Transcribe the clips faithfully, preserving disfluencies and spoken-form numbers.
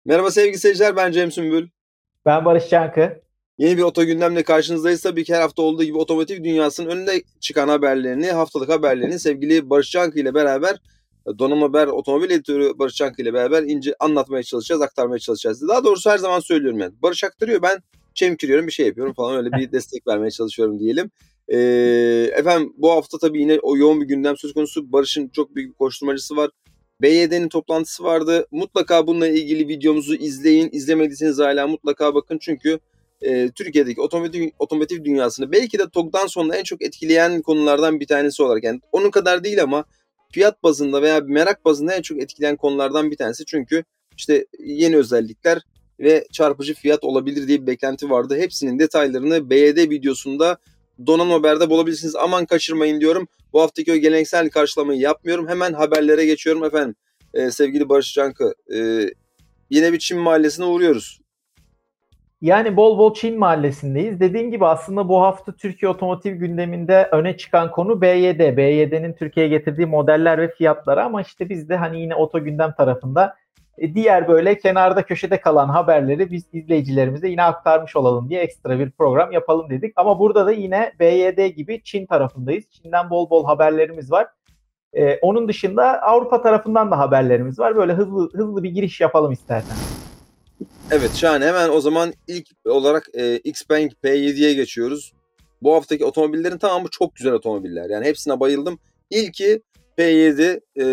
Merhaba sevgili seyirciler, ben Cem Sümbül. Ben Barış Çankı. Yeni bir Oto Gündem'le karşınızdayız. Tabii ki her hafta olduğu gibi otomotiv dünyasının önünde çıkan haberlerini, haftalık haberlerini sevgili Barış Çankı ile beraber, Donanım Haber Otomobil Editörü Barış Çankı ile beraber ince anlatmaya çalışacağız, aktarmaya çalışacağız. Daha doğrusu her zaman söylüyorum yani. Barış aktarıyor, ben çemkiriyorum, bir şey yapıyorum falan, öyle bir destek vermeye çalışıyorum diyelim. Ee, efendim bu hafta tabii yine o yoğun bir gündem söz konusu. Barış'ın çok büyük bir koşturmacısı var. B Y D'nin toplantısı vardı. Mutlaka bununla ilgili videomuzu izleyin. İzlemediyseniz hala mutlaka bakın. Çünkü e, Türkiye'deki otomotiv, otomotiv dünyasını belki de TOGG'dan sonra en çok etkileyen konulardan bir tanesi olarak. Yani onun kadar değil ama fiyat bazında veya merak bazında en çok etkileyen konulardan bir tanesi. Çünkü işte yeni özellikler ve çarpıcı fiyat olabilir diye bir beklenti vardı. Hepsinin detaylarını B Y D videosunda Donanım Haber'de bulabilirsiniz. Aman kaçırmayın diyorum. Bu haftaki o geleneksel karşılamayı yapmıyorum. Hemen haberlere geçiyorum efendim. Ee, sevgili Barış Cankı, e, yine bir Çin mahallesine uğruyoruz. Yani bol bol Çin mahallesindeyiz. Dediğim gibi aslında bu hafta Türkiye otomotiv gündeminde öne çıkan konu B Y D. B Y D'nin Türkiye'ye getirdiği modeller ve fiyatları, ama işte biz de hani yine oto gündem tarafında e, diğer böyle kenarda köşede kalan haberleri biz izleyicilerimize yine aktarmış olalım diye ekstra bir program yapalım dedik. Ama burada da yine B Y D gibi Çin tarafındayız. Çin'den bol bol haberlerimiz var. Ee, onun dışında Avrupa tarafından da haberlerimiz var. Böyle hızlı hızlı bir giriş yapalım istersen. Evet, şahane. Hemen o zaman ilk olarak e, Xpeng P yediye geçiyoruz. Bu haftaki otomobillerin tamamı çok güzel otomobiller. Yani hepsine bayıldım. İlki P yedi. E,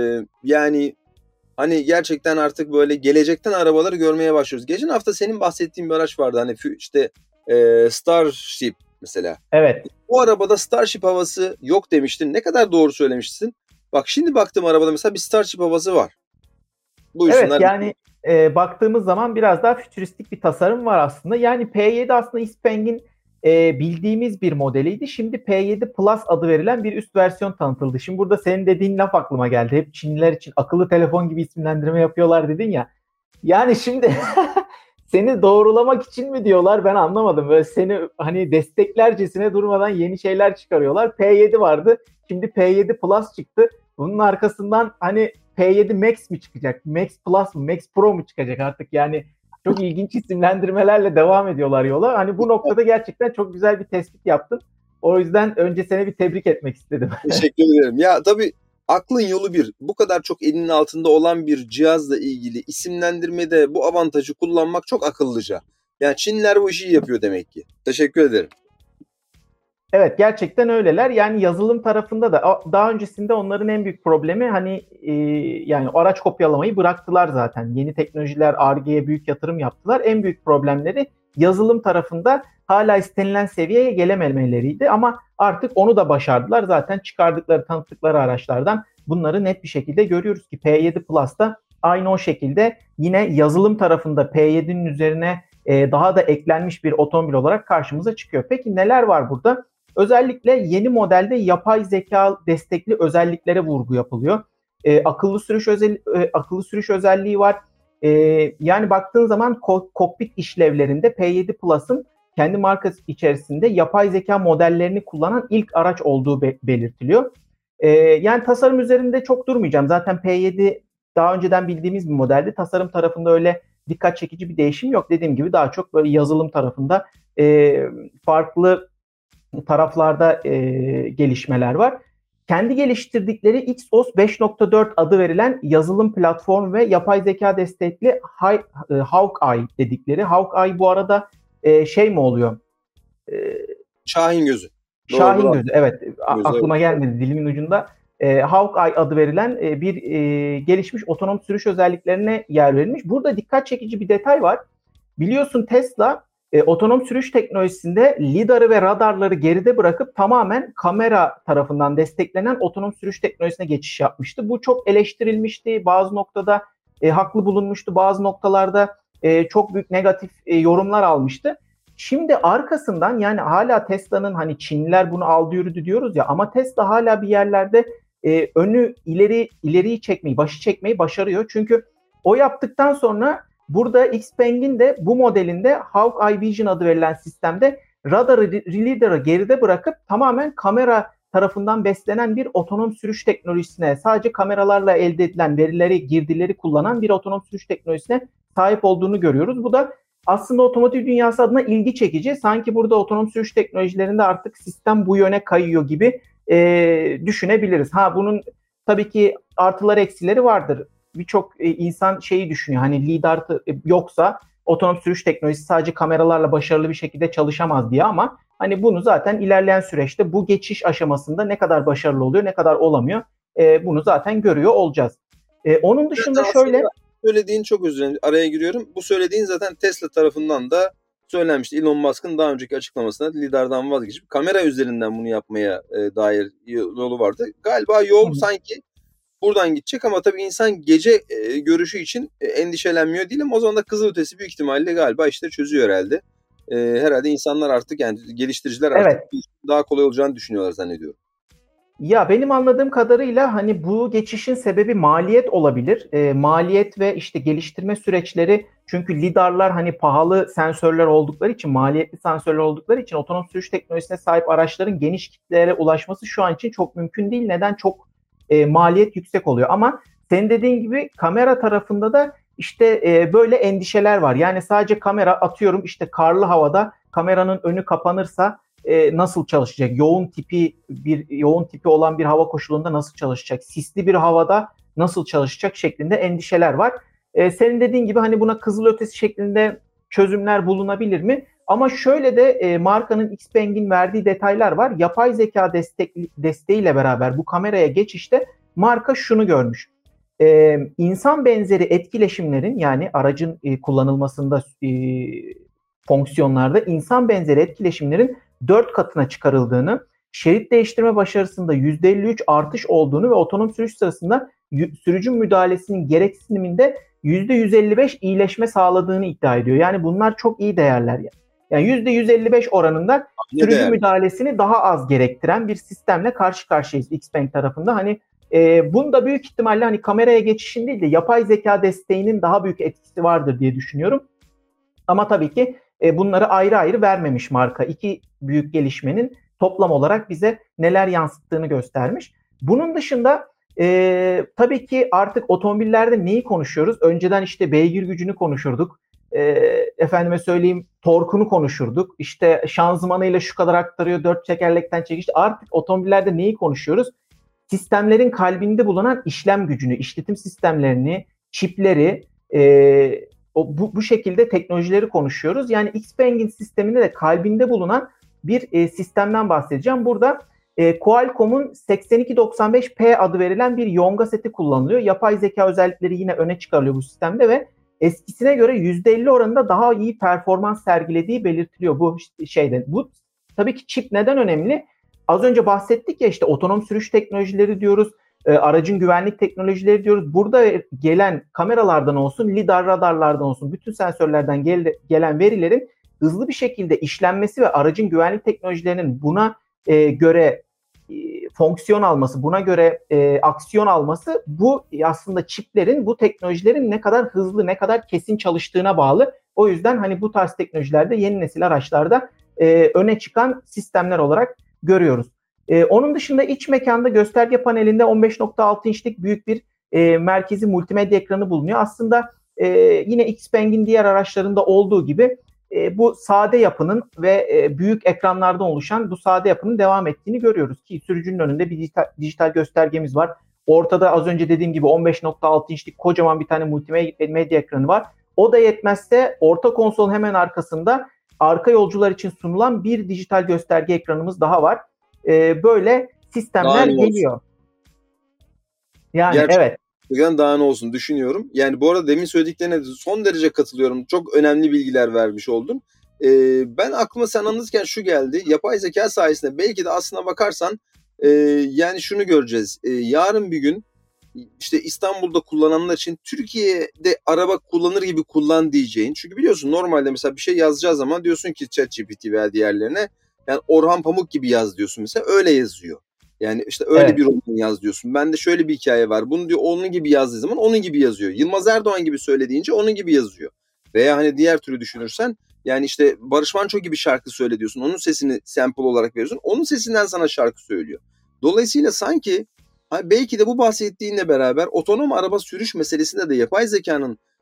yani hani gerçekten artık böyle gelecekten arabaları görmeye başlıyoruz. Geçen hafta senin bahsettiğin bir araç vardı. Hani işte e, Starship mesela. Evet. Bu arabada Starship havası yok demiştin. Ne kadar doğru söylemiştin. Bak şimdi baktım, arabada mesela bir Starship havası var. Evet, Buyursunlar. yani e, baktığımız zaman biraz daha fütüristik bir tasarım var aslında. Yani P yedi aslında Xpeng'in e, bildiğimiz bir modeliydi. Şimdi P yedi Plus adı verilen bir üst versiyon tanıtıldı. Şimdi burada senin dediğin laf aklıma geldi. Hep Çinliler için akıllı telefon gibi isimlendirme yapıyorlar dedin ya. Yani şimdi seni doğrulamak için mi diyorlar, ben anlamadım. Böyle seni hani desteklercesine durmadan yeni şeyler çıkarıyorlar. P yedi vardı. Şimdi P yedi Plus çıktı. Bunun arkasından hani P yedi Max mi çıkacak? Max Plus mu? Max Pro mu çıkacak artık? Yani çok ilginç isimlendirmelerle devam ediyorlar yola. Hani bu noktada gerçekten çok güzel bir tespit yaptın. O yüzden önce seni bir tebrik etmek istedim. Teşekkür ederim. Ya tabii aklın yolu bir. Bu kadar çok elinin altında olan bir cihazla ilgili isimlendirmede bu avantajı kullanmak çok akıllıca. Yani Çinliler bu işi yapıyor demek ki. Teşekkür ederim. Evet, gerçekten öyleler. Yani yazılım tarafında da daha öncesinde onların en büyük problemi hani e, yani araç kopyalamayı bıraktılar zaten. Yeni teknolojiler, Ar-Ge'ye büyük yatırım yaptılar. En büyük problemleri yazılım tarafında hala istenilen seviyeye gelememeleriydi, ama artık onu da başardılar. Zaten çıkardıkları, tanıttıkları araçlardan bunları net bir şekilde görüyoruz ki P yedi Plus'ta aynı o şekilde yine yazılım tarafında P yedinin üzerine e, daha da eklenmiş bir otomobil olarak karşımıza çıkıyor. Peki neler var burada? Özellikle yeni modelde yapay zeka destekli özelliklere vurgu yapılıyor. E, akıllı sürüş özel, e, akıllı sürüş özelliği var. E, yani baktığın zaman ko- kokpit işlevlerinde P yedi Plus'ın kendi markası içerisinde yapay zeka modellerini kullanan ilk araç olduğu be- belirtiliyor. E, yani tasarım üzerinde çok durmayacağım. Zaten P yedi daha önceden bildiğimiz bir modeldi. Tasarım tarafında öyle dikkat çekici bir değişim yok. Dediğim gibi daha çok böyle yazılım tarafında e, farklı taraflarda e, gelişmeler var. Kendi geliştirdikleri X O S beş nokta dört adı verilen yazılım platform ve yapay zeka destekli Hawkeye dedikleri. Hawkeye bu arada e, şey mi oluyor? E, Şahin gözü. Doğru, Şahin bravo. gözü. Evet, Gözü, evet. aklıma gelmedi dilimin ucunda. E, Hawkeye adı verilen e, bir e, gelişmiş otonom sürüş özelliklerine yer verilmiş. Burada dikkat çekici bir detay var. Biliyorsun Tesla e, otonom sürüş teknolojisinde lidarı ve radarları geride bırakıp tamamen kamera tarafından desteklenen otonom sürüş teknolojisine geçiş yapmıştı. Bu çok eleştirilmişti. Bazı noktada e, haklı bulunmuştu. Bazı noktalarda e, çok büyük negatif e, yorumlar almıştı. Şimdi arkasından, yani hala Tesla'nın, hani Çinliler bunu aldı yürüdü diyoruz ya, ama Tesla hala bir yerlerde e, önü ileri ileriyi çekmeyi, başı çekmeyi başarıyor. Çünkü o yaptıktan sonra burada Xpeng'in de bu modelinde Hawkeye Vision adı verilen sistemde radarı, lidarı geride bırakıp tamamen kamera tarafından beslenen bir otonom sürüş teknolojisine, sadece kameralarla elde edilen verileri, girdileri kullanan bir otonom sürüş teknolojisine sahip olduğunu görüyoruz. Bu da aslında otomotiv dünyası adına ilgi çekici. Sanki burada otonom sürüş teknolojilerinde artık sistem bu yöne kayıyor gibi e, düşünebiliriz. Ha bunun tabii ki artıları eksileri vardır. Birçok e, insan şeyi düşünüyor. Hani lidar e, yoksa otonom sürüş teknolojisi sadece kameralarla başarılı bir şekilde çalışamaz diye, ama hani bunu zaten ilerleyen süreçte bu geçiş aşamasında ne kadar başarılı oluyor, ne kadar olamıyor, e, bunu zaten görüyor olacağız. E, onun dışında şöyle... Söylediğin, çok özür dilerim, araya giriyorum. Bu söylediğin zaten Tesla tarafından da söylenmişti. Elon Musk'ın daha önceki açıklamasında lidardan vazgeçip kamera üzerinden bunu yapmaya e, dair yolu vardı. Galiba yol Hı. sanki buradan gidecek ama tabii insan gece e, görüşü için e, endişelenmiyor değilim. O zaman da kızılötesi büyük ihtimalle galiba işte çözüyor herhalde. E, herhalde insanlar artık, yani geliştiriciler artık evet. daha kolay olacağını düşünüyorlar zannediyorum. Ya benim anladığım kadarıyla hani bu geçişin sebebi maliyet olabilir. E, maliyet ve işte geliştirme süreçleri, çünkü lidarlar hani pahalı sensörler oldukları için, maliyetli sensörler oldukları için otonom sürüş teknolojisine sahip araçların geniş kitlelere ulaşması şu an için çok mümkün değil. Neden? Çok e, maliyet yüksek oluyor. Ama senin dediğin gibi kamera tarafında da işte e, böyle endişeler var. Yani sadece kamera, atıyorum işte karlı havada kameranın önü kapanırsa e, nasıl çalışacak? Yoğun tipi bir yoğun tipi olan bir hava koşulunda nasıl çalışacak? Sisli bir havada nasıl çalışacak şeklinde endişeler var. E, senin dediğin gibi hani buna kızılötesi şeklinde çözümler bulunabilir mi? Ama şöyle de e, markanın Xpeng'in verdiği detaylar var. Yapay zeka destek, desteğiyle beraber bu kameraya geçişte marka şunu görmüş. E, insan benzeri etkileşimlerin, yani aracın e, kullanılmasında e, fonksiyonlarda insan benzeri etkileşimlerin dört katına çıkarıldığını, şerit değiştirme başarısında yüzde elli üç artış olduğunu ve otonom sürüş sırasında sürücü müdahalesinin gereksiniminde yüzde yüz elli beş iyileşme sağladığını iddia ediyor. Yani bunlar çok iyi değerler. Yani yüzde yüz elli beş oranında ne sürücü değerli müdahalesini daha az gerektiren bir sistemle karşı karşıyayız Xpeng tarafında. Hani e, bunda büyük ihtimalle hani kameraya geçişin değil de yapay zeka desteğinin daha büyük etkisi vardır diye düşünüyorum. Ama tabii ki e, bunları ayrı ayrı vermemiş marka. İki büyük gelişmenin toplam olarak bize neler yansıttığını göstermiş. Bunun dışında e, tabii ki artık otomobillerde neyi konuşuyoruz? Önceden işte beygir gücünü konuşurduk. E, efendime söyleyeyim torkunu konuşurduk. İşte şanzımanıyla şu kadar aktarıyor, dört tekerlekten çekiş. Artık otomobillerde neyi konuşuyoruz? Sistemlerin kalbinde bulunan işlem gücünü, işletim sistemlerini, çipleri, e, O, bu, bu şekilde teknolojileri konuşuyoruz. Yani Xpeng'in sisteminde de kalbinde bulunan bir e, sistemden bahsedeceğim. Burada e, Qualcomm'un seksen iki doksan beş P adı verilen bir yonga seti kullanılıyor. Yapay zeka özellikleri yine öne çıkarılıyor bu sistemde ve eskisine göre yüzde elli oranında daha iyi performans sergilediği belirtiliyor bu şeyde. Bu tabii ki çip neden önemli? Az önce bahsettik ya, işte otonom sürüş teknolojileri diyoruz. E, aracın güvenlik teknolojileri diyoruz. Burada gelen kameralardan olsun, lidar radarlardan olsun, bütün sensörlerden gel, gelen verilerin hızlı bir şekilde işlenmesi ve aracın güvenlik teknolojilerinin buna e, göre e, fonksiyon alması, buna göre e, aksiyon alması, bu aslında çiplerin, bu teknolojilerin ne kadar hızlı, ne kadar kesin çalıştığına bağlı. O yüzden hani bu tarz teknolojilerde, yeni nesil araçlarda e, öne çıkan sistemler olarak görüyoruz. Ee, onun dışında iç mekanda gösterge panelinde on beş nokta altı inçlik büyük bir e, merkezi multimedya ekranı bulunuyor. Aslında e, yine Xpeng'in diğer araçlarında olduğu gibi e, bu sade yapının ve e, büyük ekranlardan oluşan bu sade yapının devam ettiğini görüyoruz ki sürücünün önünde bir dijital, dijital göstergemiz var. Ortada az önce dediğim gibi on beş nokta altı inçlik kocaman bir tane multimedya ekranı var. O da yetmezse orta konsolun hemen arkasında arka yolcular için sunulan bir dijital gösterge ekranımız daha var. Ee, böyle sistemler geliyor. Yani gerçekten, evet. Gerçekten daha ne olsun düşünüyorum. Yani bu arada demin söylediklerine son derece katılıyorum. Çok önemli bilgiler vermiş oldun. Ee, ben aklıma sen anlatırken şu geldi. Yapay zeka sayesinde belki de aslına bakarsan e, yani şunu göreceğiz. E, yarın bir gün işte İstanbul'da kullananlar için Türkiye'de araba kullanır gibi kullan diyeceğin. Çünkü biliyorsun normalde mesela bir şey yazacağı zaman diyorsun ki ChatGPT veya diğerlerine, yani Orhan Pamuk gibi yaz diyorsun mesela, öyle yazıyor. Yani işte öyle evet. bir roman yaz diyorsun. Bende şöyle bir hikaye var. Bunu diyor onun gibi yazdığı zaman onun gibi yazıyor. Yılmaz Erdoğan gibi söylediğince onun gibi yazıyor. Veya hani diğer türlü düşünürsen, yani işte Barış Manço gibi şarkı söyle diyorsun. Onun sesini sample olarak veriyorsun. Onun sesinden sana şarkı söylüyor. Dolayısıyla sanki belki de bu bahsettiğinle beraber otonom araba sürüş meselesinde de yapay zekanın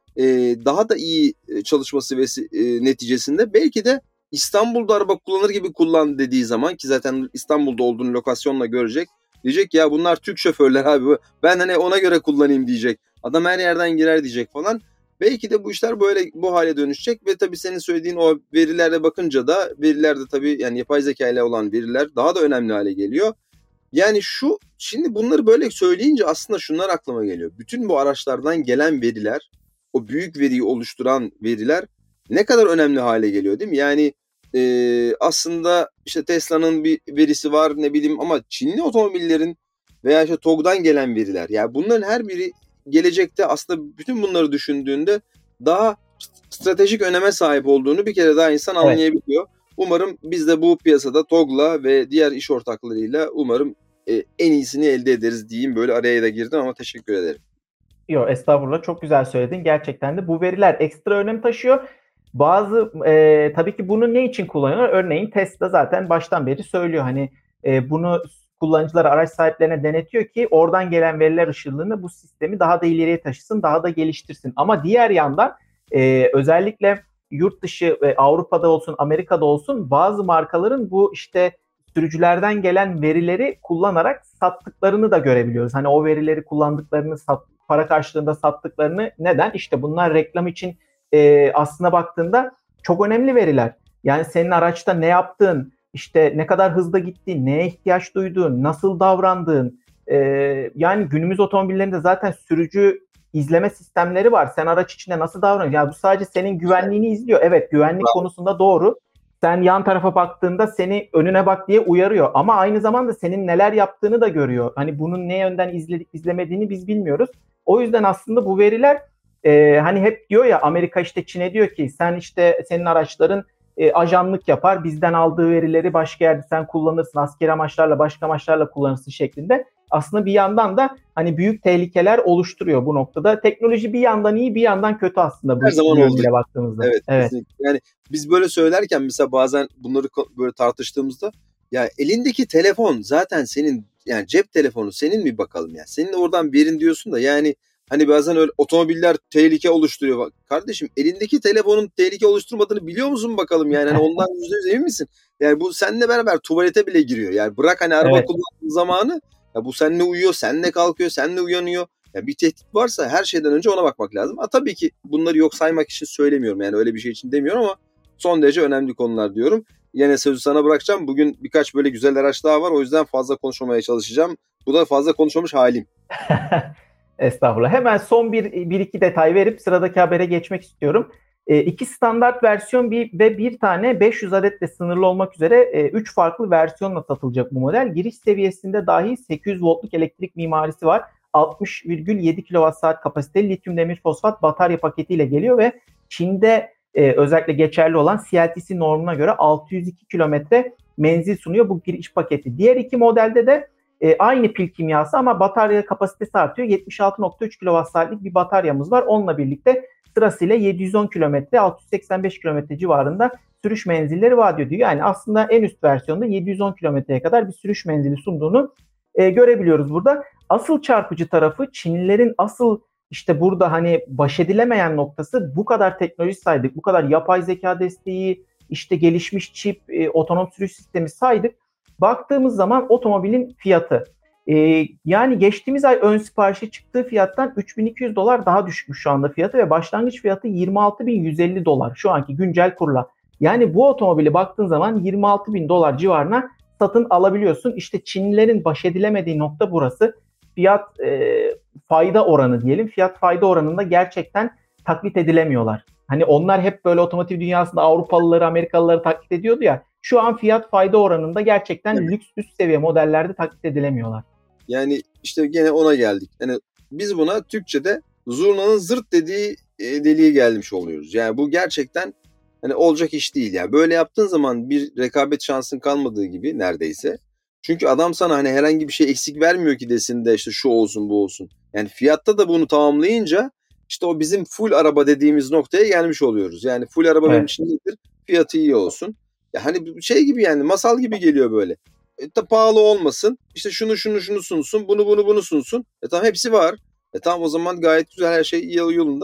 e, daha da iyi çalışması ve e, neticesinde belki de İstanbul'da araba kullanır gibi kullan dediği zaman, ki zaten İstanbul'da olduğunu lokasyonla görecek. Diyecek ya bunlar Türk şoförler abi. Ben hani ona göre kullanayım diyecek. Adam her yerden girer diyecek falan. Belki de bu işler böyle bu hale dönüşecek ve tabii senin söylediğin o verilere bakınca da verilerde tabii yani yapay zeka ile olan veriler daha da önemli hale geliyor. Yani şu şimdi bunları böyle söyleyince aslında şunlar aklıma geliyor. Bütün bu araçlardan gelen veriler, o büyük veriyi oluşturan veriler ne kadar önemli hale geliyor değil mi? Yani e, aslında işte Tesla'nın bir verisi var ne bileyim ama Çinli otomobillerin veya işte T O G'dan gelen veriler. Yani bunların her biri gelecekte aslında bütün bunları düşündüğünde daha stratejik öneme sahip olduğunu bir kere daha insan Evet. anlayabiliyor. Umarım biz de bu piyasada T O G'la ve diğer iş ortaklarıyla umarım e, en iyisini elde ederiz diyeyim. Böyle araya da girdim ama teşekkür ederim. Yok estağfurullah, çok güzel söyledin. Gerçekten de bu veriler ekstra önem taşıyor. Bazı e, tabii ki bunu ne için kullanıyorlar? Örneğin Tesla zaten baştan beri söylüyor. Hani e, bunu kullanıcılara, araç sahiplerine denetiyor ki oradan gelen veriler ışığında bu sistemi daha da ileriye taşısın, daha da geliştirsin. Ama diğer yandan e, özellikle yurt dışı ve Avrupa'da olsun, Amerika'da olsun bazı markaların bu işte sürücülerden gelen verileri kullanarak sattıklarını da görebiliyoruz. Hani o verileri kullandıklarını, sat, para karşılığında sattıklarını. Neden? İşte bunlar reklam için e, aslına baktığında çok önemli veriler. Yani senin araçta ne yaptığın, işte ne kadar hızda gittiğin, neye ihtiyaç duyduğun, nasıl davrandığın. E, yani günümüz otomobillerinde zaten sürücü izleme sistemleri var. Sen araç içinde nasıl davranıyorsun? Yani bu sadece senin güvenliğini izliyor. Evet, güvenlik konusunda doğru. Sen yan tarafa baktığında seni önüne bak diye uyarıyor. Ama aynı zamanda senin neler yaptığını da görüyor. Hani bunun ne yönden izle, izlemediğini biz bilmiyoruz. O yüzden aslında bu veriler e, hani hep diyor ya, Amerika işte Çin'e diyor ki sen işte senin araçların e, ajanlık yapar. Bizden aldığı verileri başka yerde sen kullanırsın. Askeri amaçlarla, başka amaçlarla kullanırsın şeklinde. Aslında bir yandan da hani büyük tehlikeler oluşturuyor bu noktada. Teknoloji bir yandan iyi, bir yandan kötü aslında bu Her zaman oldu. yönüyle baktığımızda. Evet, evet. Kesinlikle. Yani biz böyle söylerken mesela bazen bunları böyle tartıştığımızda ya elindeki telefon zaten senin, yani cep telefonu senin mi bakalım ya. Senin oradan verin diyorsun da yani hani bazen öyle otomobiller tehlike oluşturuyor. Bak kardeşim, elindeki telefonun tehlike oluşturmadığını biliyor musun bakalım yani hani ondan yüzde yüz emin misin? Yani bu seninle beraber tuvalete bile giriyor. Yani bırak hani araba Evet. kullandığı zamanı, ya bu seninle uyuyor, seninle kalkıyor, seninle uyanıyor. Ya bir tehdit varsa her şeyden önce ona bakmak lazım. Ha, tabii ki bunları yok saymak için söylemiyorum. Yani öyle bir şey için demiyorum ama son derece önemli konular diyorum. Yine sözü sana bırakacağım. Bugün birkaç böyle güzel araç daha var. O yüzden fazla konuşmamaya çalışacağım. Bu da fazla konuşmamış halim. Estağfurullah. Hemen son bir, bir iki detay verip sıradaki habere geçmek istiyorum. E, iki standart versiyon bir, ve bir tane beş yüz adetle sınırlı olmak üzere e, üç farklı versiyonla satılacak bu model. Giriş seviyesinde dahi sekiz yüz voltluk elektrik mimarisi var. altmış virgül yedi kilowatt saat kapasiteli lityum demir fosfat batarya paketiyle geliyor ve Çin'de e, özellikle geçerli olan C L T C normuna göre altı yüz iki kilometre menzil sunuyor bu giriş paketi. Diğer iki modelde de e, aynı pil kimyası ama batarya kapasitesi artıyor. yetmiş altı nokta üç kilowatt saatlik bir bataryamız var. Onunla birlikte sırasıyla yedi yüz on kilometre, altı yüz seksen beş kilometre civarında sürüş menzilleri vaat ediyor. Yani aslında en üst versiyonda yedi yüz on kilometreye kadar bir sürüş menzili sunduğunu e, görebiliyoruz burada. Asıl çarpıcı tarafı, Çinlilerin asıl işte burada hani baş edilemeyen noktası, bu kadar teknoloji saydık, bu kadar yapay zeka desteği, işte gelişmiş çip, e, otonom sürüş sistemi saydık. Baktığımız zaman otomobilin fiyatı. Ee, yani geçtiğimiz ay ön siparişi çıktığı fiyattan üç bin iki yüz dolar daha düşmüş şu anda fiyatı ve başlangıç fiyatı yirmi altı bin yüz elli dolar şu anki güncel kurla. Yani bu otomobili baktığın zaman yirmi altı bin dolar civarına satın alabiliyorsun. İşte Çinlilerin baş edilemediği nokta burası. Fiyat e, fayda oranı diyelim. Fiyat fayda oranında gerçekten taklit edilemiyorlar. Hani onlar hep böyle otomotiv dünyasında Avrupalıları, Amerikalıları taklit ediyordu ya. Şu an fiyat fayda oranında gerçekten evet, lüks üst seviye modellerde taklit edilemiyorlar. Yani işte gene ona geldik. Yani biz buna Türkçe'de zurnanın zırt dediği e, deliğe gelmiş oluyoruz. Yani bu gerçekten hani olacak iş değil yani. Böyle yaptığın zaman bir rekabet şansın kalmadığı gibi neredeyse. Çünkü adam sana hani herhangi bir şey eksik vermiyor ki desin de işte şu olsun bu olsun. Yani fiyatta da bunu tamamlayınca işte o bizim full araba dediğimiz noktaya gelmiş oluyoruz. Yani full araba evet, benim için nedir? Fiyatı iyi olsun. Ya hani şey gibi, yani masal gibi geliyor böyle. E, da pahalı olmasın. İşte şunu şunu şunu sunsun. Bunu bunu bunu sunsun. E tamam, hepsi var. E tamam, o zaman gayet güzel, her şey iyi yolunda.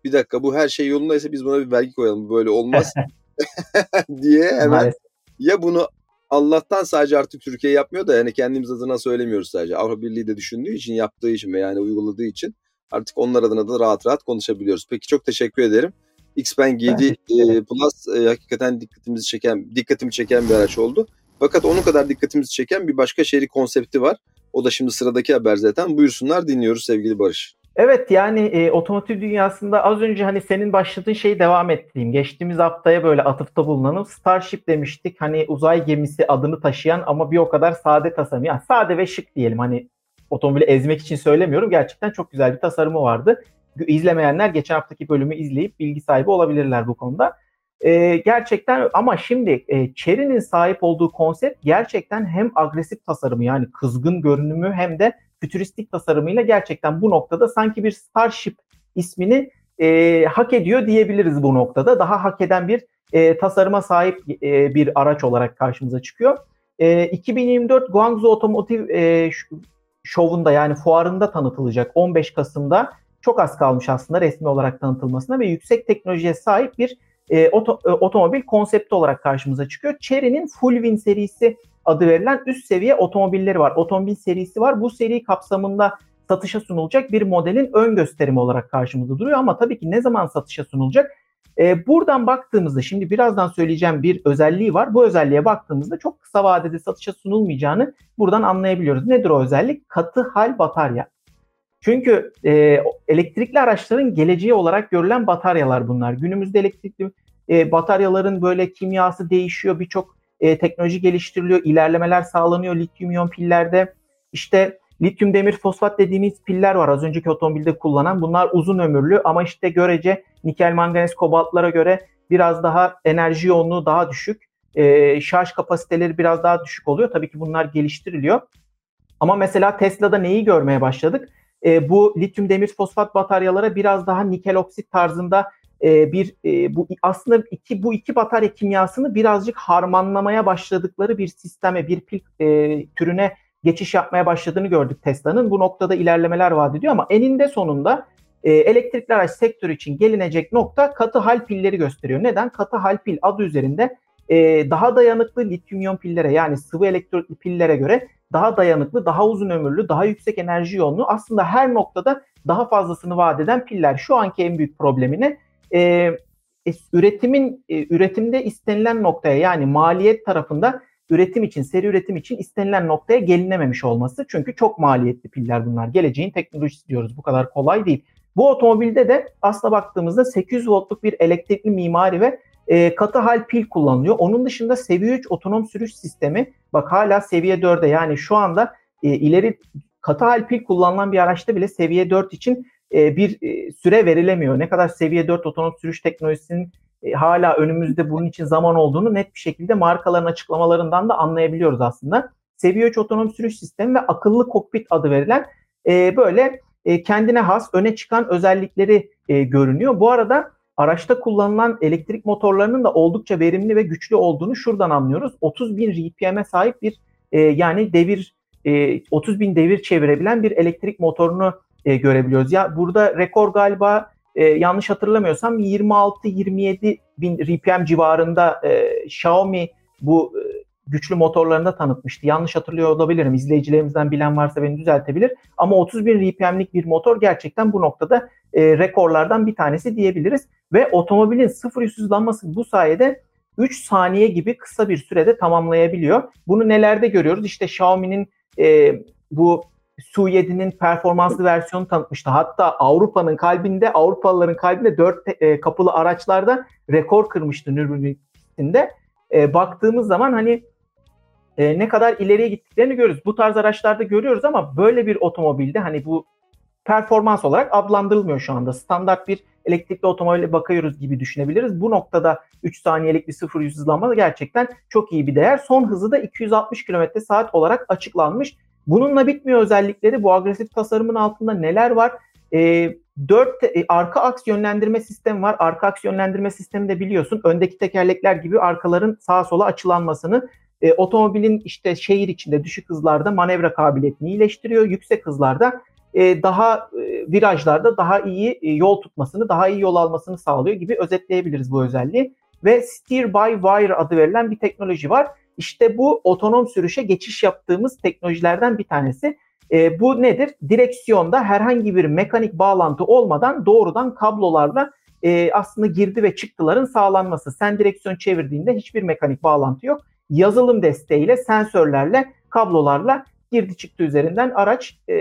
bir dakika bu her şey yolundaysa biz buna bir vergi koyalım, böyle olmaz diye hemen Maalesef. ya bunu Allah'tan sadece artık Türkiye yapmıyor da yani kendimiz adına söylemiyoruz sadece. Avrupa Birliği de düşündüğü için, yaptığı için ve yani uyguladığı için artık onlar adına da rahat rahat konuşabiliyoruz. Peki çok teşekkür ederim. Xpeng yedi e, Plus e, hakikaten dikkatimizi çeken, dikkatimi çeken bir araç oldu. Fakat onun kadar dikkatimizi çeken bir başka Chery konsepti var. O da şimdi sıradaki haber zaten. Buyursunlar, dinliyoruz sevgili Barış. Evet, yani e, otomotiv dünyasında az önce hani senin başladığın şeyi devam ettireyim. Geçtiğimiz haftaya böyle atıfta bulunalım. Starship demiştik, hani uzay gemisi adını taşıyan ama bir o kadar sade tasarım. Yani sade ve şık diyelim, hani otomobili ezmek için söylemiyorum. Gerçekten çok güzel bir tasarımı vardı. İzlemeyenler geçen haftaki bölümü izleyip bilgi sahibi olabilirler bu konuda. E, gerçekten ama şimdi e, Chery'nin sahip olduğu konsept gerçekten hem agresif tasarımı, yani kızgın görünümü, hem de fütüristik tasarımıyla gerçekten bu noktada sanki bir Starship ismini e, hak ediyor diyebiliriz bu noktada. Daha hak eden bir e, tasarıma sahip e, bir araç olarak karşımıza çıkıyor. E, iki bin yirmi dört Guangzhou Otomotiv e, Show'unda, yani fuarında tanıtılacak on beş Kasım'da. Çok az kalmış aslında resmi olarak tanıtılmasına ve yüksek teknolojiye sahip bir e, oto, e, otomobil konsepti olarak karşımıza çıkıyor. Chery'nin Fullwin serisi adı verilen üst seviye otomobilleri var. Otomobil serisi var. Bu seri kapsamında satışa sunulacak bir modelin ön gösterimi olarak karşımızda duruyor. Ama tabii ki ne zaman satışa sunulacak? Ee, buradan baktığımızda, şimdi birazdan söyleyeceğim bir özelliği var. Bu özelliğe baktığımızda çok kısa vadede satışa sunulmayacağını buradan anlayabiliyoruz. Nedir o özellik? Katı hal batarya. Çünkü e, elektrikli araçların geleceği olarak görülen bataryalar bunlar. Günümüzde elektrikli e, bataryaların böyle kimyası değişiyor. Birçok e, teknoloji geliştiriliyor. İlerlemeler sağlanıyor lityum iyon pillerde. İşte lityum demir fosfat dediğimiz piller var az önceki otomobilde kullanan. Bunlar uzun ömürlü ama işte görece nikel manganez kobaltlara göre biraz daha enerji yoğunluğu daha düşük. E, şarj kapasiteleri biraz daha düşük oluyor. Tabii ki bunlar geliştiriliyor. Ama mesela Tesla'da neyi görmeye başladık? E, bu lityum demir fosfat bataryalara biraz daha nikel oksit tarzında e, bir e, bu aslında iki bu iki batarya kimyasını birazcık harmanlamaya başladıkları bir sisteme, bir pil e, türüne geçiş yapmaya başladığını gördük Tesla'nın. Bu noktada ilerlemeler vaat ediyor ama eninde sonunda e, elektrikli araç sektörü için gelinecek nokta katı hal pilleri gösteriyor. Neden? Katı hal pil adı üzerinde e, daha dayanıklı lityum iyon pillere, yani sıvı elektrolitli pillere göre daha dayanıklı, daha uzun ömürlü, daha yüksek enerji yoğunluğu, aslında her noktada daha fazlasını vaat eden piller. Şu anki en büyük problemini e, üretimin e, üretimde istenilen noktaya, yani maliyet tarafında üretim için, seri üretim için istenilen noktaya gelinememiş olması. Çünkü çok maliyetli piller bunlar. Geleceğin teknolojisi diyoruz. Bu kadar kolay değil. Bu otomobilde de aslına baktığımızda sekiz yüz voltluk bir elektrikli mimari ve e, katı hal pil kullanılıyor. Onun dışında seviye üç otonom sürüş sistemi, bak hala seviye dörde, yani şu anda e, ileri katı hal pil kullanılan bir araçta bile seviye dört için e, bir e, süre verilemiyor. Ne kadar seviye dört otonom sürüş teknolojisinin e, hala önümüzde bunun için zaman olduğunu net bir şekilde markaların açıklamalarından da anlayabiliyoruz aslında. Seviye üç otonom sürüş sistemi ve akıllı kokpit adı verilen e, böyle e, kendine has, öne çıkan özellikleri e, görünüyor. Bu arada araçta kullanılan elektrik motorlarının da oldukça verimli ve güçlü olduğunu şuradan anlıyoruz. otuz bin R P M'e sahip bir e, yani devir e, otuz bin devir çevirebilen bir elektrik motorunu e, görebiliyoruz. Ya burada rekor galiba e, yanlış hatırlamıyorsam yirmi altı yirmi yedi bin R P M civarında e, Xiaomi bu e, güçlü motorlarında tanıtmıştı. Yanlış hatırlıyor olabilirim. İzleyicilerimizden bilen varsa beni düzeltebilir. Ama otuz bin R P M'lik bir motor gerçekten bu noktada e, rekorlardan bir tanesi diyebiliriz. Ve otomobilin sıfır yüz hızlanması bu sayede üç saniye gibi kısa bir sürede tamamlayabiliyor. Bunu nelerde görüyoruz? İşte Xiaomi'nin e, bu S U yedi'nin performanslı versiyonu tanıtmıştı. Hatta Avrupa'nın kalbinde, Avrupalıların kalbinde dört e, kapılı araçlarda rekor kırmıştı Nürburgring'de. E, baktığımız zaman hani e, ne kadar ileriye gittiklerini görüyoruz. Bu tarz araçlarda görüyoruz ama böyle bir otomobilde hani bu performans olarak adlandırılmıyor şu anda. Standart bir elektrikli otomobile bakıyoruz gibi düşünebiliriz. Bu noktada üç saniyelik bir sıfır yüz hızlanma gerçekten çok iyi bir değer. Son hızı da iki yüz altmış kilometre saat olarak açıklanmış. Bununla bitmiyor özellikleri. Bu agresif tasarımın altında neler var? E, dört e, arka aks yönlendirme sistemi var. Arka aks yönlendirme sistemi de biliyorsun öndeki tekerlekler gibi arkaların sağa sola açılanmasını, e, otomobilin işte şehir içinde düşük hızlarda manevra kabiliyetini iyileştiriyor. Yüksek hızlarda e, daha e, virajlarda daha iyi e, yol tutmasını, daha iyi yol almasını sağlıyor gibi özetleyebiliriz bu özelliği. Ve Steer by Wire adı verilen bir teknoloji var. İşte bu otonom sürüşe geçiş yaptığımız teknolojilerden bir tanesi. E, bu nedir? Direksiyonda herhangi bir mekanik bağlantı olmadan doğrudan kablolarla e, aslında girdi ve çıktıların sağlanması. Sen direksiyon çevirdiğinde hiçbir mekanik bağlantı yok. Yazılım desteğiyle, sensörlerle, kablolarla girdi çıktı üzerinden araç e,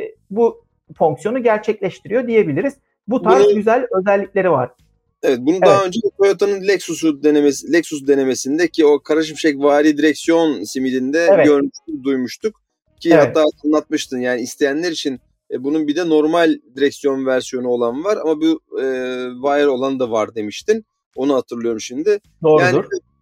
bu fonksiyonu gerçekleştiriyor diyebiliriz. Bu tarz bunu, güzel özellikleri var. Evet, bunu evet. Daha önce Toyota'nın Lexus'u denemesi, Lexus denemesinde ki o kara şimşek vari direksiyon simidinde evet. görmüştük, duymuştuk. Ki evet. hatta anlatmıştın yani isteyenler için e, bunun bir de normal direksiyon versiyonu olan var ama bu e, wire olan da var demiştin. Onu hatırlıyorum şimdi. Doğrudur. Yani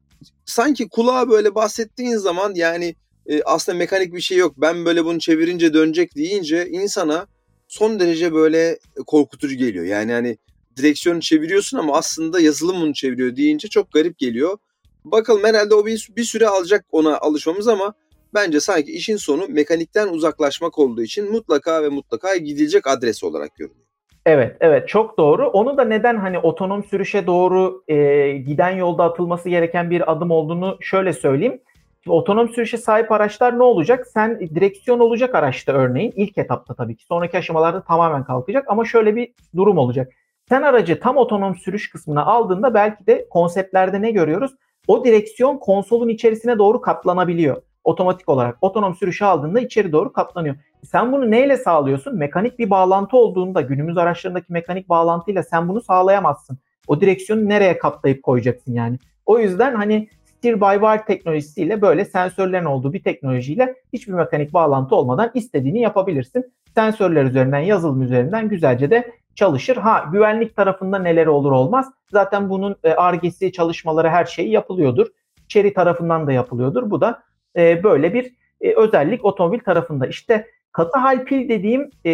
sanki kulağa böyle bahsettiğin zaman yani e, aslında mekanik bir şey yok. Ben böyle bunu çevirince dönecek deyince insana son derece böyle korkutucu geliyor. Yani hani direksiyonu çeviriyorsun ama aslında yazılım bunu çeviriyor deyince çok garip geliyor. Bakalım herhalde o bir, bir süre alacak ona alışmamız ama bence sanki işin sonu mekanikten uzaklaşmak olduğu için mutlaka ve mutlaka gidilecek adres olarak görünüyor. Evet, evet çok doğru. Onu da neden hani otonom sürüşe doğru e, giden yolda atılması gereken bir adım olduğunu şöyle söyleyeyim. Şimdi, otonom sürüşe sahip araçlar ne olacak? Sen direksiyon olacak araçta örneğin ilk etapta tabii ki. Sonraki aşamalarda tamamen kalkacak ama şöyle bir durum olacak. Sen aracı tam otonom sürüş kısmına aldığında belki de konseptlerde ne görüyoruz? O direksiyon konsolun içerisine doğru katlanabiliyor. Otomatik olarak otonom sürüşü aldığında içeri doğru katlanıyor. Sen bunu neyle sağlıyorsun? Mekanik bir bağlantı olduğunda günümüz araçlarındaki mekanik bağlantıyla sen bunu sağlayamazsın. O direksiyonu nereye katlayıp koyacaksın yani? O yüzden hani Steer by Wire teknolojisiyle böyle sensörlerin olduğu bir teknolojiyle hiçbir mekanik bağlantı olmadan istediğini yapabilirsin. Sensörler üzerinden, yazılım üzerinden güzelce de çalışır. Ha güvenlik tarafında neler olur olmaz. Zaten bunun Ar-Ge'si, çalışmaları her şeyi yapılıyordur. Chery tarafından da yapılıyordur. Bu da e, böyle bir e, özellik otomobil tarafında. İşte katı hal pil dediğim e,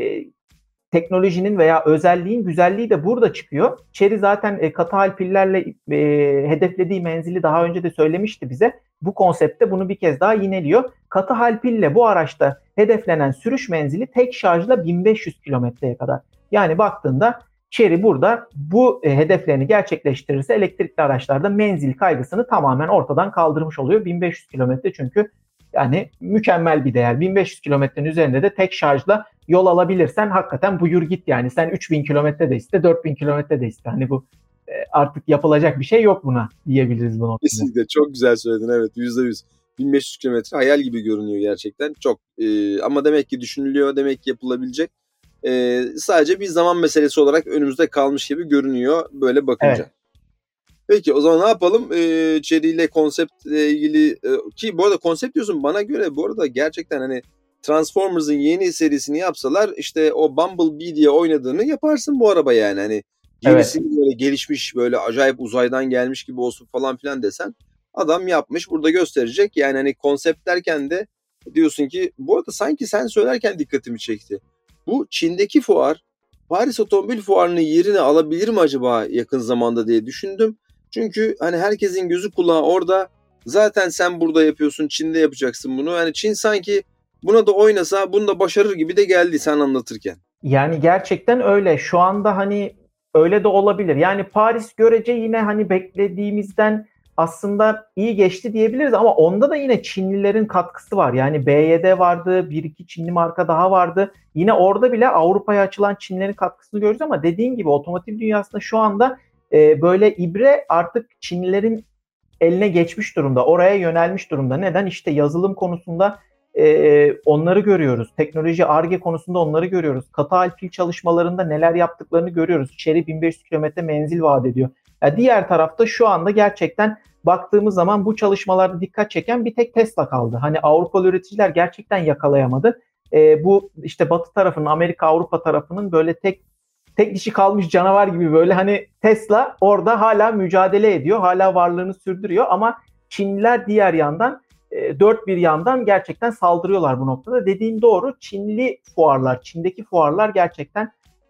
teknolojinin veya özelliğin güzelliği de burada çıkıyor. Chery zaten e, katı hal pillerle e, hedeflediği menzili daha önce de söylemişti bize. Bu konseptte bunu bir kez daha yineliyor. Katı hal pille bu araçta hedeflenen sürüş menzili tek şarjla bin beş yüz kilometreye kadar. Yani baktığında Chery burada bu e, hedeflerini gerçekleştirirse elektrikli araçlarda menzil kaygısını tamamen ortadan kaldırmış oluyor. bin beş yüz kilometre çünkü yani mükemmel bir değer. bin beş yüz kilometrenin üzerinde de tek şarjla yol alabilirsen hakikaten buyur git yani. Sen üç bin kilometre de iste, dört bin kilometre de iste. Hani bu e, artık yapılacak bir şey yok buna diyebiliriz bu noktada. Kesinlikle çok güzel söyledin, evet, yüzde yüz. bin beş yüz kilometre hayal gibi görünüyor gerçekten. Çok e, ama demek ki düşünülüyor, demek ki yapılabilecek. E, sadece bir zaman meselesi olarak önümüzde kalmış gibi görünüyor böyle bakınca. Evet. Peki o zaman ne yapalım? Ee, Chery ile konseptle ilgili e, ki bu arada konsept diyorsun, bana göre bu arada gerçekten hani Transformers'ın yeni serisini yapsalar işte o Bumblebee diye oynadığını yaparsın bu araba yani. Hani yenisi evet. Böyle gelişmiş, böyle acayip uzaydan gelmiş gibi olsun falan filan desen adam yapmış, burada gösterecek. Yani hani konsept derken de diyorsun ki bu arada sanki sen söylerken dikkatimi çekti. Bu Çin'deki fuar Paris Otomobil Fuarı'nın yerini alabilir mi acaba yakın zamanda diye düşündüm. Çünkü hani herkesin gözü kulağı orada. Zaten sen burada yapıyorsun, Çin'de yapacaksın bunu. Yani Çin sanki buna da oynasa bunu da başarır gibi de geldi sen anlatırken. Yani gerçekten öyle. Şu anda hani öyle de olabilir. Yani Paris görece yine hani beklediğimizden aslında iyi geçti diyebiliriz ama onda da yine Çinlilerin katkısı var. Yani B Y D vardı, bir iki Çinli marka daha vardı. Yine orada bile Avrupa'ya açılan Çinlilerin katkısını görüyoruz ama dediğin gibi otomotiv dünyasında şu anda e, böyle ibre artık Çinlilerin eline geçmiş durumda. Oraya yönelmiş durumda. Neden? İşte yazılım konusunda e, onları görüyoruz. Teknoloji, Ar-Ge konusunda onları görüyoruz. Katı hal pil çalışmalarında neler yaptıklarını görüyoruz. Chery bin beş yüz kilometre menzil vaat ediyor. Yani diğer tarafta şu anda gerçekten baktığımız zaman bu çalışmalarda dikkat çeken bir tek Tesla kaldı. Hani Avrupalı üreticiler gerçekten yakalayamadı. E, bu işte Batı tarafının, Amerika, Avrupa tarafının böyle tek tek dişi kalmış canavar gibi böyle hani Tesla orada hala mücadele ediyor. Hala varlığını sürdürüyor ama Çinliler diğer yandan e, dört bir yandan gerçekten saldırıyorlar bu noktada. Dediğin doğru. Çinli fuarlar, Çin'deki fuarlar gerçekten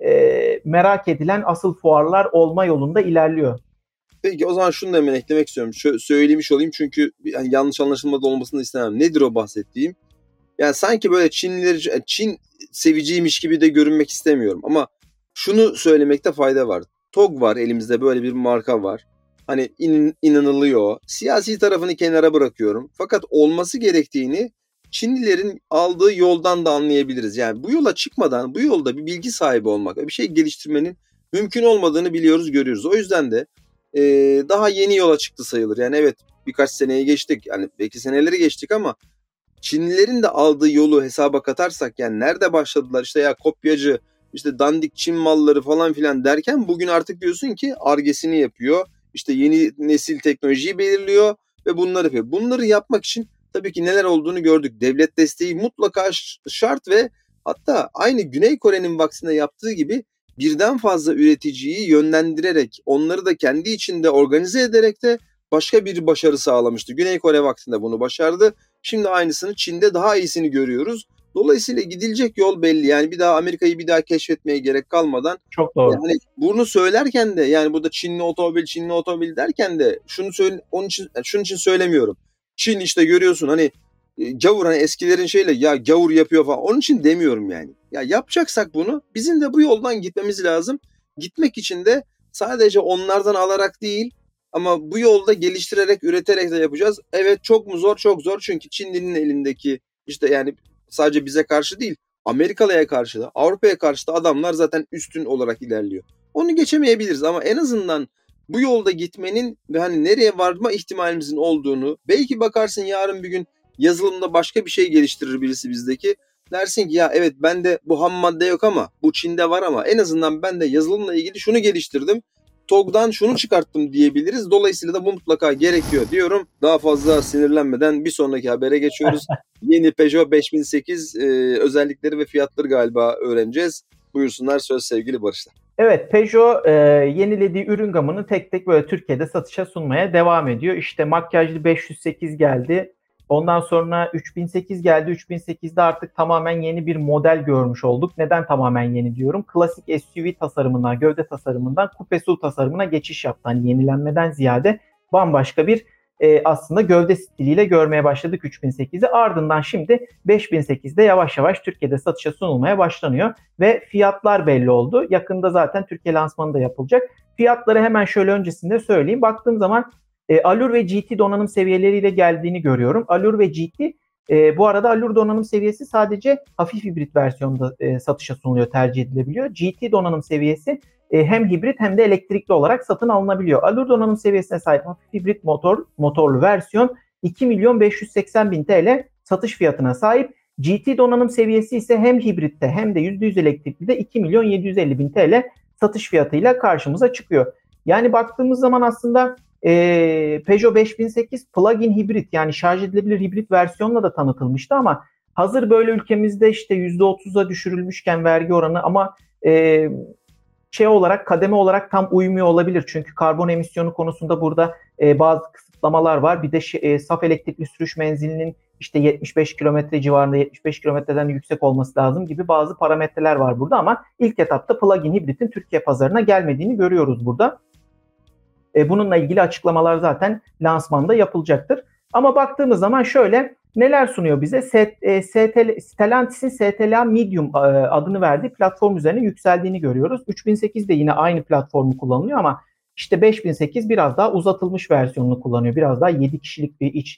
e, merak edilen asıl fuarlar olma yolunda ilerliyor. Peki o zaman şunu da hemen eklemek istiyorum. Şöyle söylemiş olayım çünkü yani yanlış anlaşılmada olmasını istemem. Nedir o bahsettiğim? Yani sanki böyle Çinliler, Çin seviciymiş gibi de görünmek istemiyorum. Ama şunu söylemekte fayda var. T O G var, elimizde böyle bir marka var. Hani in, inanılıyor. Siyasi tarafını kenara bırakıyorum. Fakat olması gerektiğini Çinlilerin aldığı yoldan da anlayabiliriz. Yani bu yola çıkmadan bu yolda bir bilgi sahibi olmak, bir şey geliştirmenin mümkün olmadığını biliyoruz, görüyoruz. O yüzden de e, daha yeni yola çıktı sayılır. Yani evet, birkaç seneye geçtik. Yani belki seneleri geçtik ama Çinlilerin de aldığı yolu hesaba katarsak, yani nerede başladılar, işte ya kopyacı, işte dandik Çin malları falan filan derken bugün artık diyorsun ki Ar-Ge'sini yapıyor. İşte yeni nesil teknolojiyi belirliyor ve bunları yapıyor. Bunları yapmak için tabii ki neler olduğunu gördük. Devlet desteği mutlaka şart ve hatta aynı Güney Kore'nin vaksinde yaptığı gibi birden fazla üreticiyi yönlendirerek, onları da kendi içinde organize ederek de başka bir başarı sağlamıştı. Güney Kore vaksinde bunu başardı. Şimdi aynısını Çin'de daha iyisini görüyoruz. Dolayısıyla gidilecek yol belli. Yani bir daha Amerika'yı bir daha keşfetmeye gerek kalmadan. Çok doğru. Yani bunu söylerken de, yani burada Çinli otomobil, Çinli otomobil derken de şunu söyle, onun için, şunun için söylemiyorum. Çin işte görüyorsun hani gavur, hani eskilerin şeyle ya gavur yapıyor falan. Onun için demiyorum yani. Ya yapacaksak bunu, bizim de bu yoldan gitmemiz lazım. Gitmek için de sadece onlardan alarak değil, ama bu yolda geliştirerek, üreterek de yapacağız. Evet, çok mu zor? Çok zor. Çünkü Çinli'nin elindeki, işte yani sadece bize karşı değil, Amerikalı'ya karşı da, Avrupa'ya karşı da adamlar zaten üstün olarak ilerliyor. Onu geçemeyebiliriz ama en azından bu yolda gitmenin ve hani nereye varma ihtimalimizin olduğunu, belki bakarsın yarın bir gün yazılımda başka bir şey geliştirir birisi bizdeki. Dersin ki ya evet, bende bu ham madde yok ama bu Çin'de var, ama en azından ben de yazılımla ilgili şunu geliştirdim. T O G'dan şunu çıkarttım diyebiliriz. Dolayısıyla da bu mutlaka gerekiyor diyorum. Daha fazla sinirlenmeden bir sonraki habere geçiyoruz. Yeni Peugeot beş bin sekiz e, özellikleri ve fiyatları galiba öğreneceğiz. Buyursunlar, söz sevgili Barış'ta. Evet, Peugeot e, yenilediği ürün gamını tek tek böyle Türkiye'de satışa sunmaya devam ediyor. İşte makyajlı beş yüz sekiz geldi. Ondan sonra üç bin sekiz geldi. üç bin sekizde artık tamamen yeni bir model görmüş olduk. Neden tamamen yeni diyorum? Klasik S U V tasarımından, gövde tasarımından kupe S U V tasarımına geçiş yaptı. Hani yenilenmeden ziyade bambaşka bir e, aslında gövde stiliyle görmeye başladık üç bin sekizi. Ardından şimdi beş bin sekizde yavaş yavaş Türkiye'de satışa sunulmaya başlanıyor. Ve fiyatlar belli oldu. Yakında zaten Türkiye lansmanı da yapılacak. Fiyatları hemen şöyle öncesinde söyleyeyim. Baktığım zaman E, Allure ve G T donanım seviyeleriyle geldiğini görüyorum. Allure ve G T, e, bu arada Allure donanım seviyesi sadece hafif hibrit versiyonda e, satışa sunuluyor, tercih edilebiliyor. G T donanım seviyesi e, hem hibrit hem de elektrikli olarak satın alınabiliyor. Allure donanım seviyesine sahip hafif hibrit motor motorlu versiyon iki milyon beş yüz seksen bin T L satış fiyatına sahip. G T donanım seviyesi ise hem hibritte hem de yüzde yüz elektrikli de iki milyon yedi yüz elli bin T L satış fiyatıyla karşımıza çıkıyor. Yani baktığımız zaman aslında Ee, Peugeot beş bin sekiz plug-in hibrit, yani şarj edilebilir hibrit versiyonla da tanıtılmıştı ama hazır böyle ülkemizde işte yüzde otuza düşürülmüşken vergi oranı, ama e, şey olarak, kademe olarak tam uymuyor olabilir. Çünkü karbon emisyonu konusunda burada e, bazı kısıtlamalar var. Bir de e, saf elektrikli sürüş menzilinin işte yetmiş beş kilometre civarında, yetmiş beş kilometreden yüksek olması lazım gibi bazı parametreler var burada, ama ilk etapta plug-in hibritin Türkiye pazarına gelmediğini görüyoruz burada. Bununla ilgili açıklamalar zaten lansmanda yapılacaktır. Ama baktığımız zaman şöyle neler sunuyor bize? Stellantis'in S T L A Medium adını verdiği platform üzerine yükseldiğini görüyoruz. üç bin sekiz de yine aynı platformu kullanılıyor ama işte beş bin sekiz biraz daha uzatılmış versiyonunu kullanıyor. Biraz daha yedi kişilik bir iç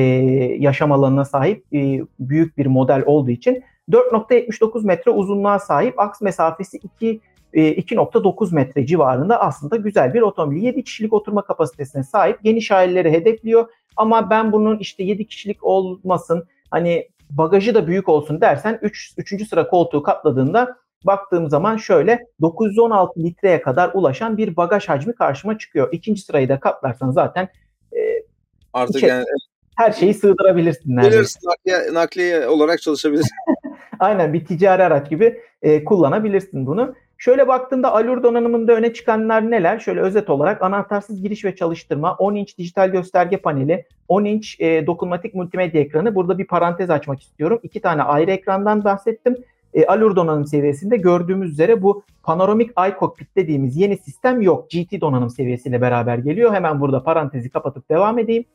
yaşam alanına sahip büyük bir model olduğu için dört nokta yetmiş dokuz metre uzunluğa sahip, aks mesafesi iki iki nokta dokuz metre civarında, aslında güzel bir otomobil. yedi kişilik oturma kapasitesine sahip, geniş aileleri hedefliyor. Ama ben bunun işte yedi kişilik olmasın, hani bagajı da büyük olsun dersen üç. üçüncü sıra koltuğu katladığında baktığım zaman şöyle dokuz yüz on altı litreye kadar ulaşan bir bagaj hacmi karşıma çıkıyor. İkinci sırayı da katlarsan zaten e, artık içe, yani her şeyi sığdırabilirsin neredeyse. Nakliye, nakliye olarak çalışabilirsin. Aynen, bir ticari araç gibi e, kullanabilirsin bunu. Şöyle baktığımda Allure donanımında öne çıkanlar neler? Şöyle özet olarak anahtarsız giriş ve çalıştırma, on inç dijital gösterge paneli, on inç e, dokunmatik multimedya ekranı. Burada bir parantez açmak istiyorum. İki tane ayrı ekrandan bahsettim. E, Allure donanım seviyesinde gördüğümüz üzere bu panoramik iCockpit dediğimiz yeni sistem yok. G T donanım seviyesiyle beraber geliyor. Hemen burada parantezi kapatıp devam edeyim.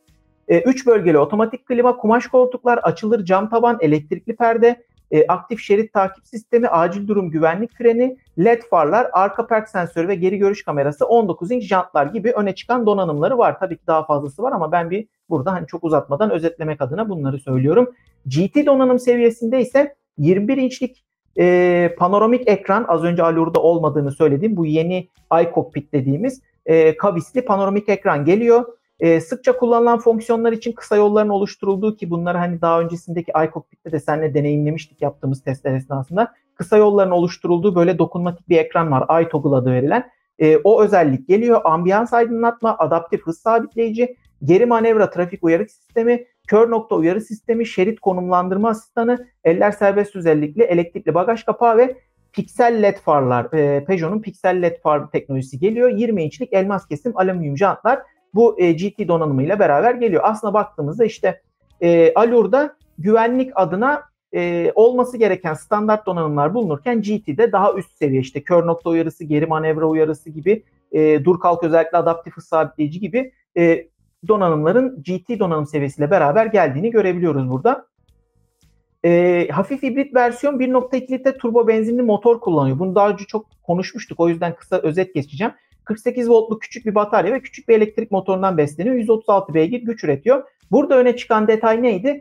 üç bölgeli otomatik klima, kumaş koltuklar, açılır cam tavan, elektrikli perde, e, aktif şerit takip sistemi, acil durum güvenlik freni, led farlar, arka park sensörü ve geri görüş kamerası, on dokuz inç jantlar gibi öne çıkan donanımları var. Tabii ki daha fazlası var ama ben bir burada hani çok uzatmadan özetlemek adına bunları söylüyorum. G T donanım seviyesinde ise yirmi bir inçlik e, panoramik ekran, az önce Allur'da olmadığını söylediğim bu yeni iCockpit dediğimiz e, kavisli panoramik ekran geliyor. E, sıkça kullanılan fonksiyonlar için kısa yolların oluşturulduğu, ki bunları hani daha öncesindeki iCockpit'te de seninle deneyimlemiştik yaptığımız testler esnasında. Kısa yolların oluşturulduğu böyle dokunmatik bir ekran var. iToggle adı verilen. E, o özellik geliyor. Ambiyans aydınlatma, adaptif hız sabitleyici, geri manevra trafik uyarı sistemi, kör nokta uyarı sistemi, şerit konumlandırma asistanı, eller serbest özellikle elektrikli bagaj kapağı ve piksel led farlar. E, Peugeot'un piksel led far teknolojisi geliyor. yirmi inçlik elmas kesim alüminyum jantlar bu e, G T donanımıyla beraber geliyor. Aslına baktığımızda işte e, Allur'da güvenlik adına e, olması gereken standart donanımlar bulunurken G T'de daha üst seviye işte kör nokta uyarısı, geri manevra uyarısı gibi, e, dur kalk özellikle adaptif hız sabitleyici gibi e, donanımların G T donanım seviyesiyle beraber geldiğini görebiliyoruz burada. E, hafif hibrit versiyon bir nokta iki litre turbo benzinli motor kullanıyor. Bunu daha önce çok konuşmuştuk. O yüzden kısa özet geçeceğim. kırk sekiz voltluk küçük bir batarya ve küçük bir elektrik motorundan besleniyor. yüz otuz altı beygir güç üretiyor. Burada öne çıkan detay neydi?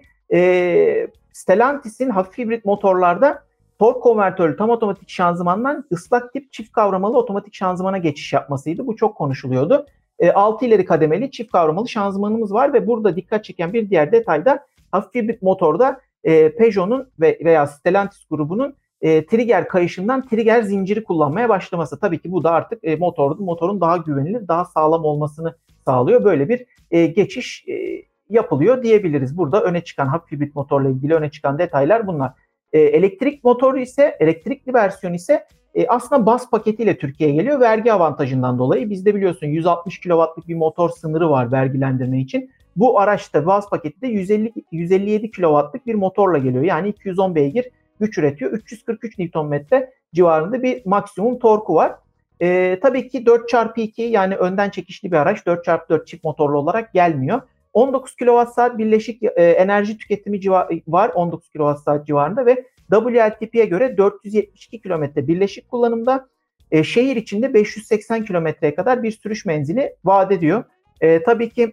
E, Stellantis'in hafif hibrit motorlarda tork konvertörlü tam otomatik şanzımandan ıslak tip çift kavramalı otomatik şanzımana geçiş yapmasıydı. Bu çok konuşuluyordu. E, altı ileri kademeli çift kavramalı şanzımanımız var ve burada dikkat çeken bir diğer detay da hafif hibrit motorda e, Peugeot'un ve veya Stellantis grubunun e, trigger kayışından trigger zinciri kullanmaya başlaması. Tabii ki bu da artık e, motorun motorun daha güvenilir, daha sağlam olmasını sağlıyor. Böyle bir e, geçiş e, yapılıyor diyebiliriz. Burada öne çıkan hafif hibrit motorla ilgili öne çıkan detaylar bunlar. E, elektrik motoru ise, elektrikli versiyon ise e, aslında bas paketiyle Türkiye'ye geliyor vergi avantajından dolayı. Bizde biliyorsun yüz altmış kilowattlık bir motor sınırı var vergilendirme için. Bu araçta bas paketi de yüz elli yüz elli yedi kilowattlık bir motorla geliyor. Yani iki yüz on beygir güç üretiyor. üç yüz kırk üç Newton metre civarında bir maksimum torku var. E, tabii ki dört çarpı iki yani önden çekişli bir araç, dört çarpı dört çift motorlu olarak gelmiyor. on dokuz kilowatt saat birleşik e, enerji tüketimi civa- var on dokuz kilowatt saat civarında ve W L T P'ye göre dört yüz yetmiş iki kilometre birleşik kullanımda, e, şehir içinde beş yüz seksen kilometreye kadar bir sürüş menzili vaat ediyor. E, tabii ki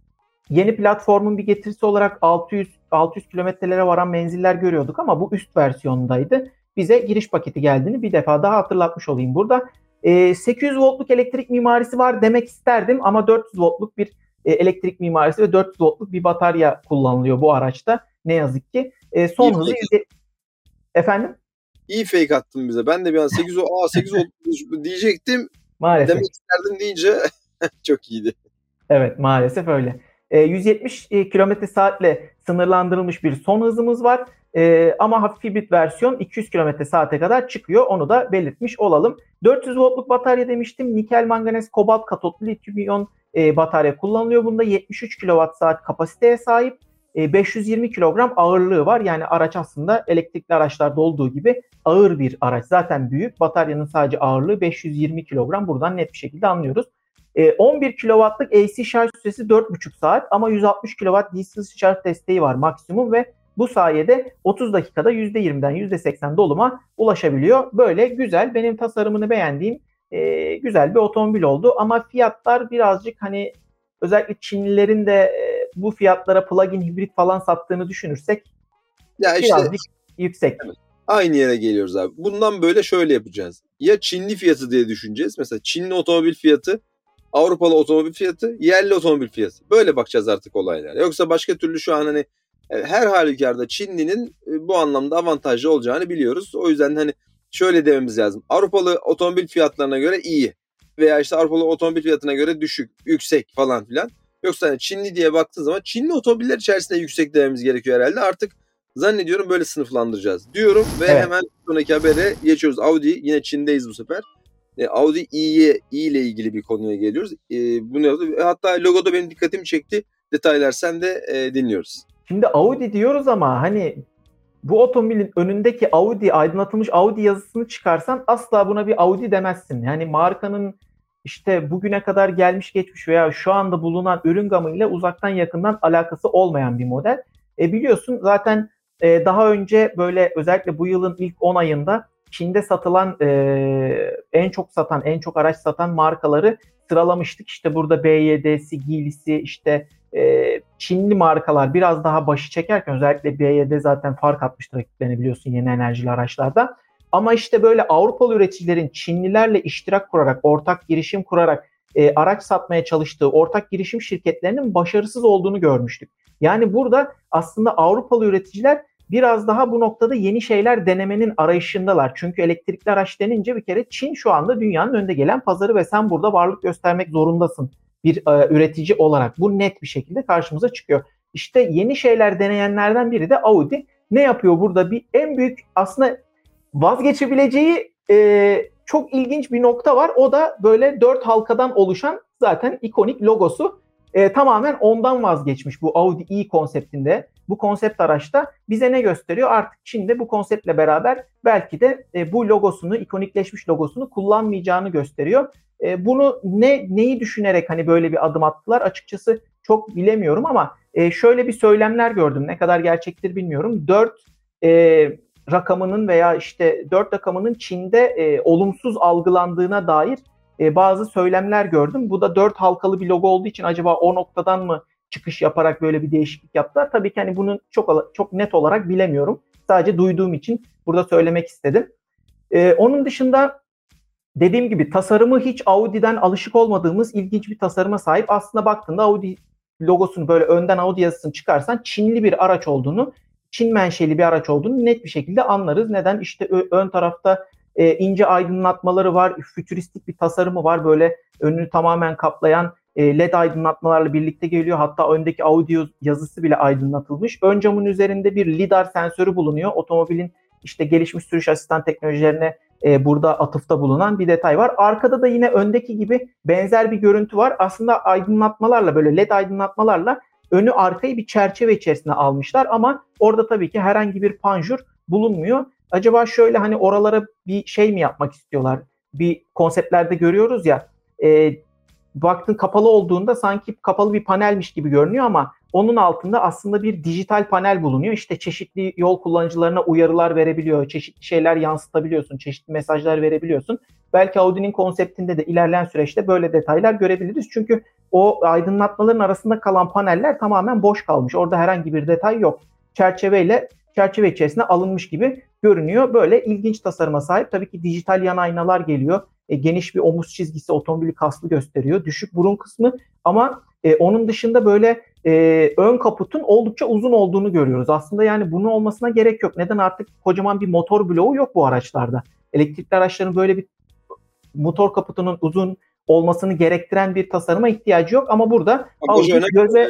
yeni platformun bir getirisi olarak altı yüz altı yüz kilometrelere varan menziller görüyorduk ama bu üst versiyonundaydı. Bize giriş paketi geldiğini bir defa daha hatırlatmış olayım burada. E, sekiz yüz voltluk elektrik mimarisi var demek isterdim ama dört yüz voltluk bir e, elektrik mimarisi ve dört yüz voltluk bir batarya kullanılıyor bu araçta. Ne yazık ki. E, son hızı yüz... Efendim? İyi fake attın bize. Ben de bir an sekiz aa sekiz volt diyecektim. Maalesef. Demek isterdim deyince çok iyiydi. Evet, maalesef öyle. E, yüz yetmiş kilometre saatle sınırlandırılmış bir son hızımız var. E, ama hafif hibrit versiyon iki yüz kilometre saate kadar çıkıyor. Onu da belirtmiş olalım. dört yüz voltluk batarya demiştim. Nikel, manganez, kobalt katotlu lityum iyon e, batarya kullanılıyor. Bunda yetmiş üç kilowatt saat kapasiteye sahip. E, beş yüz yirmi kilogram ağırlığı var. Yani araç aslında elektrikli araçlarda olduğu gibi ağır bir araç. Zaten büyük. Bataryanın sadece ağırlığı beş yüz yirmi kilogram. Buradan net bir şekilde anlıyoruz. E, on bir kilowattlık A C şarj süresi dört buçuk saat ama yüz altmış kilowatt D C şarj desteği var maksimum ve bu sayede otuz dakikada yüzde yirmiden yüzde seksen doluma ulaşabiliyor. Böyle güzel, benim tasarımını beğendiğim e, güzel bir otomobil oldu ama fiyatlar birazcık hani özellikle Çinlilerin de e, bu fiyatlara plug-in hibrit falan sattığını düşünürsek ya işte, birazcık yüksek. Evet, aynı yere geliyoruz abi. Bundan böyle şöyle yapacağız. Ya Çinli fiyatı diye düşüneceğiz. Mesela Çinli otomobil fiyatı, Avrupalı otomobil fiyatı, yerli otomobil fiyatı. Böyle bakacağız artık olaylara. Yoksa başka türlü şu an hani her halükarda Çinli'nin bu anlamda avantajlı olacağını biliyoruz. O yüzden hani şöyle dememiz lazım. Avrupalı otomobil fiyatlarına göre iyi veya işte Avrupalı otomobil fiyatına göre düşük, yüksek falan filan. Yoksa hani Çinli diye baktığın zaman Çinli otomobiller içerisinde yüksek dememiz gerekiyor herhalde. Artık zannediyorum böyle sınıflandıracağız diyorum ve evet. Hemen sonraki habere geçiyoruz. Audi, yine Çin'deyiz bu sefer. E, Audi i'ye i ile ilgili bir konuya geliyoruz. E, bunu yaptı. Hatta logoda benim dikkatimi çekti. Detaylar sen de e, dinliyoruz. Şimdi Audi diyoruz ama hani bu otomobilin önündeki Audi, aydınlatılmış Audi yazısını çıkarsan asla buna bir Audi demezsin. Yani markanın işte bugüne kadar gelmiş geçmiş veya şu anda bulunan ürün gamıyla uzaktan yakından alakası olmayan bir model. E biliyorsun zaten e, daha önce böyle özellikle bu yılın ilk on ayında Çin'de satılan e, en çok satan, en çok araç satan markaları sıralamıştık. İşte burada B Y D'si, Geely'si, işte e, Çinli markalar biraz daha başı çekerken özellikle B Y D zaten fark atmıştır rakiplerine biliyorsun yeni enerjili araçlarda. Ama işte böyle Avrupalı üreticilerin Çinlilerle iştirak kurarak, ortak girişim kurarak e, araç satmaya çalıştığı ortak girişim şirketlerinin başarısız olduğunu görmüştük. Yani burada aslında Avrupalı üreticiler biraz daha bu noktada yeni şeyler denemenin arayışındalar. Çünkü elektrikli araç denince bir kere Çin şu anda dünyanın önde gelen pazarı ve sen burada varlık göstermek zorundasın bir e, üretici olarak. Bu net bir şekilde karşımıza çıkıyor. İşte yeni şeyler deneyenlerden biri de Audi. Ne yapıyor burada? Bir en büyük aslında vazgeçebileceği e, çok ilginç bir nokta var. O da böyle dört halkadan oluşan zaten ikonik logosu. E, tamamen ondan vazgeçmiş bu Audi E konseptinde. Bu konsept araçta bize ne gösteriyor? Artık Çin'de bu konseptle beraber belki de e, bu logosunu, ikonikleşmiş logosunu kullanmayacağını gösteriyor. E, bunu ne neyi düşünerek hani böyle bir adım attılar? Açıkçası çok bilemiyorum ama e, şöyle bir söylemler gördüm. Ne kadar gerçektir bilmiyorum. dört e, rakamının veya işte dört rakamının Çin'de e, olumsuz algılandığına dair e, bazı söylemler gördüm. Bu da dört halkalı bir logo olduğu için acaba o noktadan mı çıkış yaparak böyle bir değişiklik yaptılar? Tabii ki hani bunu çok çok net olarak bilemiyorum. Sadece duyduğum için burada söylemek istedim. E, onun dışında dediğim gibi tasarımı hiç Audi'den alışık olmadığımız ilginç bir tasarıma sahip. Aslında baktığında Audi logosunu böyle önden Audi yazısını çıkarsan Çinli bir araç olduğunu, Çin menşeli bir araç olduğunu net bir şekilde anlarız. Neden? İşte ön tarafta e, ince aydınlatmaları var, fütüristik bir tasarımı var. Böyle önünü tamamen kaplayan e, L E D aydınlatmalarla birlikte geliyor. Hatta öndeki Audi yazısı bile aydınlatılmış. Ön camın üzerinde bir lidar sensörü bulunuyor. Otomobilin işte gelişmiş sürüş asistan teknolojilerine e, burada atıfta bulunan bir detay var. Arkada da yine öndeki gibi benzer bir görüntü var. Aslında aydınlatmalarla böyle L E D aydınlatmalarla önü arkayı bir çerçeve içerisine almışlar ama orada tabii ki herhangi bir panjur bulunmuyor. Acaba şöyle hani oralara bir şey mi yapmak istiyorlar? Bir konseptlerde görüyoruz ya e, baktın kapalı olduğunda sanki kapalı bir panelmiş gibi görünüyor ama onun altında aslında bir dijital panel bulunuyor. İşte çeşitli yol kullanıcılarına uyarılar verebiliyor, çeşitli şeyler yansıtabiliyorsun, çeşitli mesajlar verebiliyorsun. Belki Audi'nin konseptinde de ilerleyen süreçte böyle detaylar görebiliriz. Çünkü o aydınlatmaların arasında kalan paneller tamamen boş kalmış. Orada herhangi bir detay yok. Çerçeveyle çerçeve içerisine alınmış gibi görünüyor. Böyle ilginç tasarıma sahip. Tabii ki dijital yan aynalar geliyor. E, geniş bir omuz çizgisi otomobili kaslı gösteriyor. Düşük burun kısmı ama e, onun dışında böyle e, ön kaputun oldukça uzun olduğunu görüyoruz. Aslında yani bunun olmasına gerek yok. Neden? Artık kocaman bir motor bloğu yok bu araçlarda. Elektrikli araçların böyle bir motor kaputunun uzun olmasını gerektiren bir tasarıma ihtiyacı yok. Ama burada Bagajı öne, göze...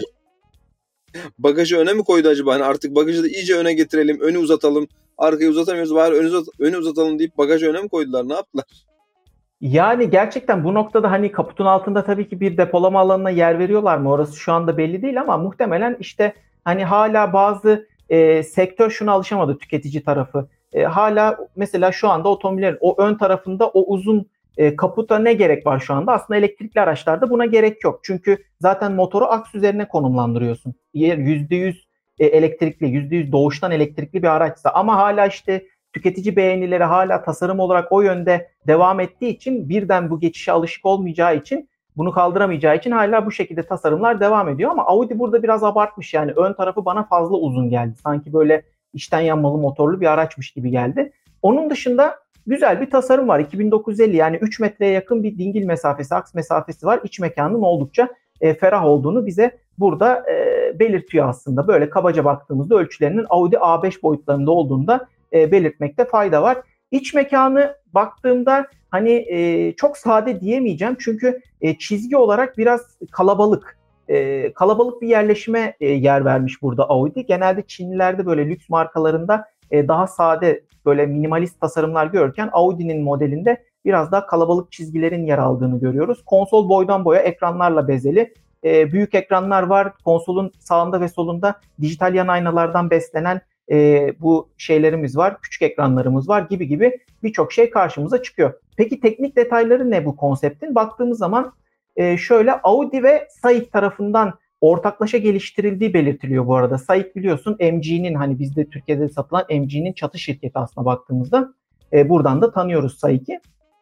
bagajı öne mi koydu acaba? Hani artık bagajı da iyice öne getirelim, önü uzatalım. Arkayı uzatamıyoruz, bari önü, uzat, önü uzatalım deyip bagajı öne mi koydular? Ne yaptılar? Yani gerçekten bu noktada hani kaputun altında tabii ki bir depolama alanına yer veriyorlar mı? Orası şu anda belli değil ama muhtemelen işte hani hala bazı e, sektör şuna alışamadı, tüketici tarafı. E, hala mesela şu anda otomobillerin o ön tarafında o uzun e, kaputa ne gerek var şu anda? Aslında elektrikli araçlarda buna gerek yok. Çünkü zaten motoru aks üzerine konumlandırıyorsun. yüzde yüz e, elektrikli, yüzde yüz doğuştan elektrikli bir araçsa ama hala işte tüketici beğenileri hala tasarım olarak o yönde devam ettiği için birden bu geçişe alışık olmayacağı için bunu kaldıramayacağı için hala bu şekilde tasarımlar devam ediyor ama Audi burada biraz abartmış. Yani ön tarafı bana fazla uzun geldi. Sanki böyle içten yanmalı motorlu bir araçmış gibi geldi. Onun dışında güzel bir tasarım var. iki bin dokuz yüz elli yani üç metreye yakın bir dingil mesafesi, aks mesafesi var. İç mekanının oldukça e, ferah olduğunu bize burada e, belirtiyor aslında. Böyle kabaca baktığımızda ölçülerinin Audi A beş boyutlarında olduğunda e, belirtmekte fayda var. İç mekanı baktığımda hani e, çok sade diyemeyeceğim çünkü e, çizgi olarak biraz kalabalık. E, kalabalık bir yerleşime e, yer vermiş burada Audi. Genelde Çinlilerde böyle lüks markalarında e, daha sade böyle minimalist tasarımlar görürken Audi'nin modelinde biraz daha kalabalık çizgilerin yer aldığını görüyoruz. Konsol boydan boya ekranlarla bezeli. E, büyük ekranlar var. Konsolun sağında ve solunda dijital yan aynalardan beslenen e, bu şeylerimiz var. Küçük ekranlarımız var gibi gibi birçok şey karşımıza çıkıyor. Peki teknik detayları ne bu konseptin? Baktığımız zaman e, şöyle Audi ve S A I C tarafından ortaklaşa geliştirildiği belirtiliyor bu arada. S A I C biliyorsun M G'nin, hani bizde Türkiye'de satılan M G'nin çatı şirketi aslında baktığımızda. E, buradan da tanıyoruz S A I C'i.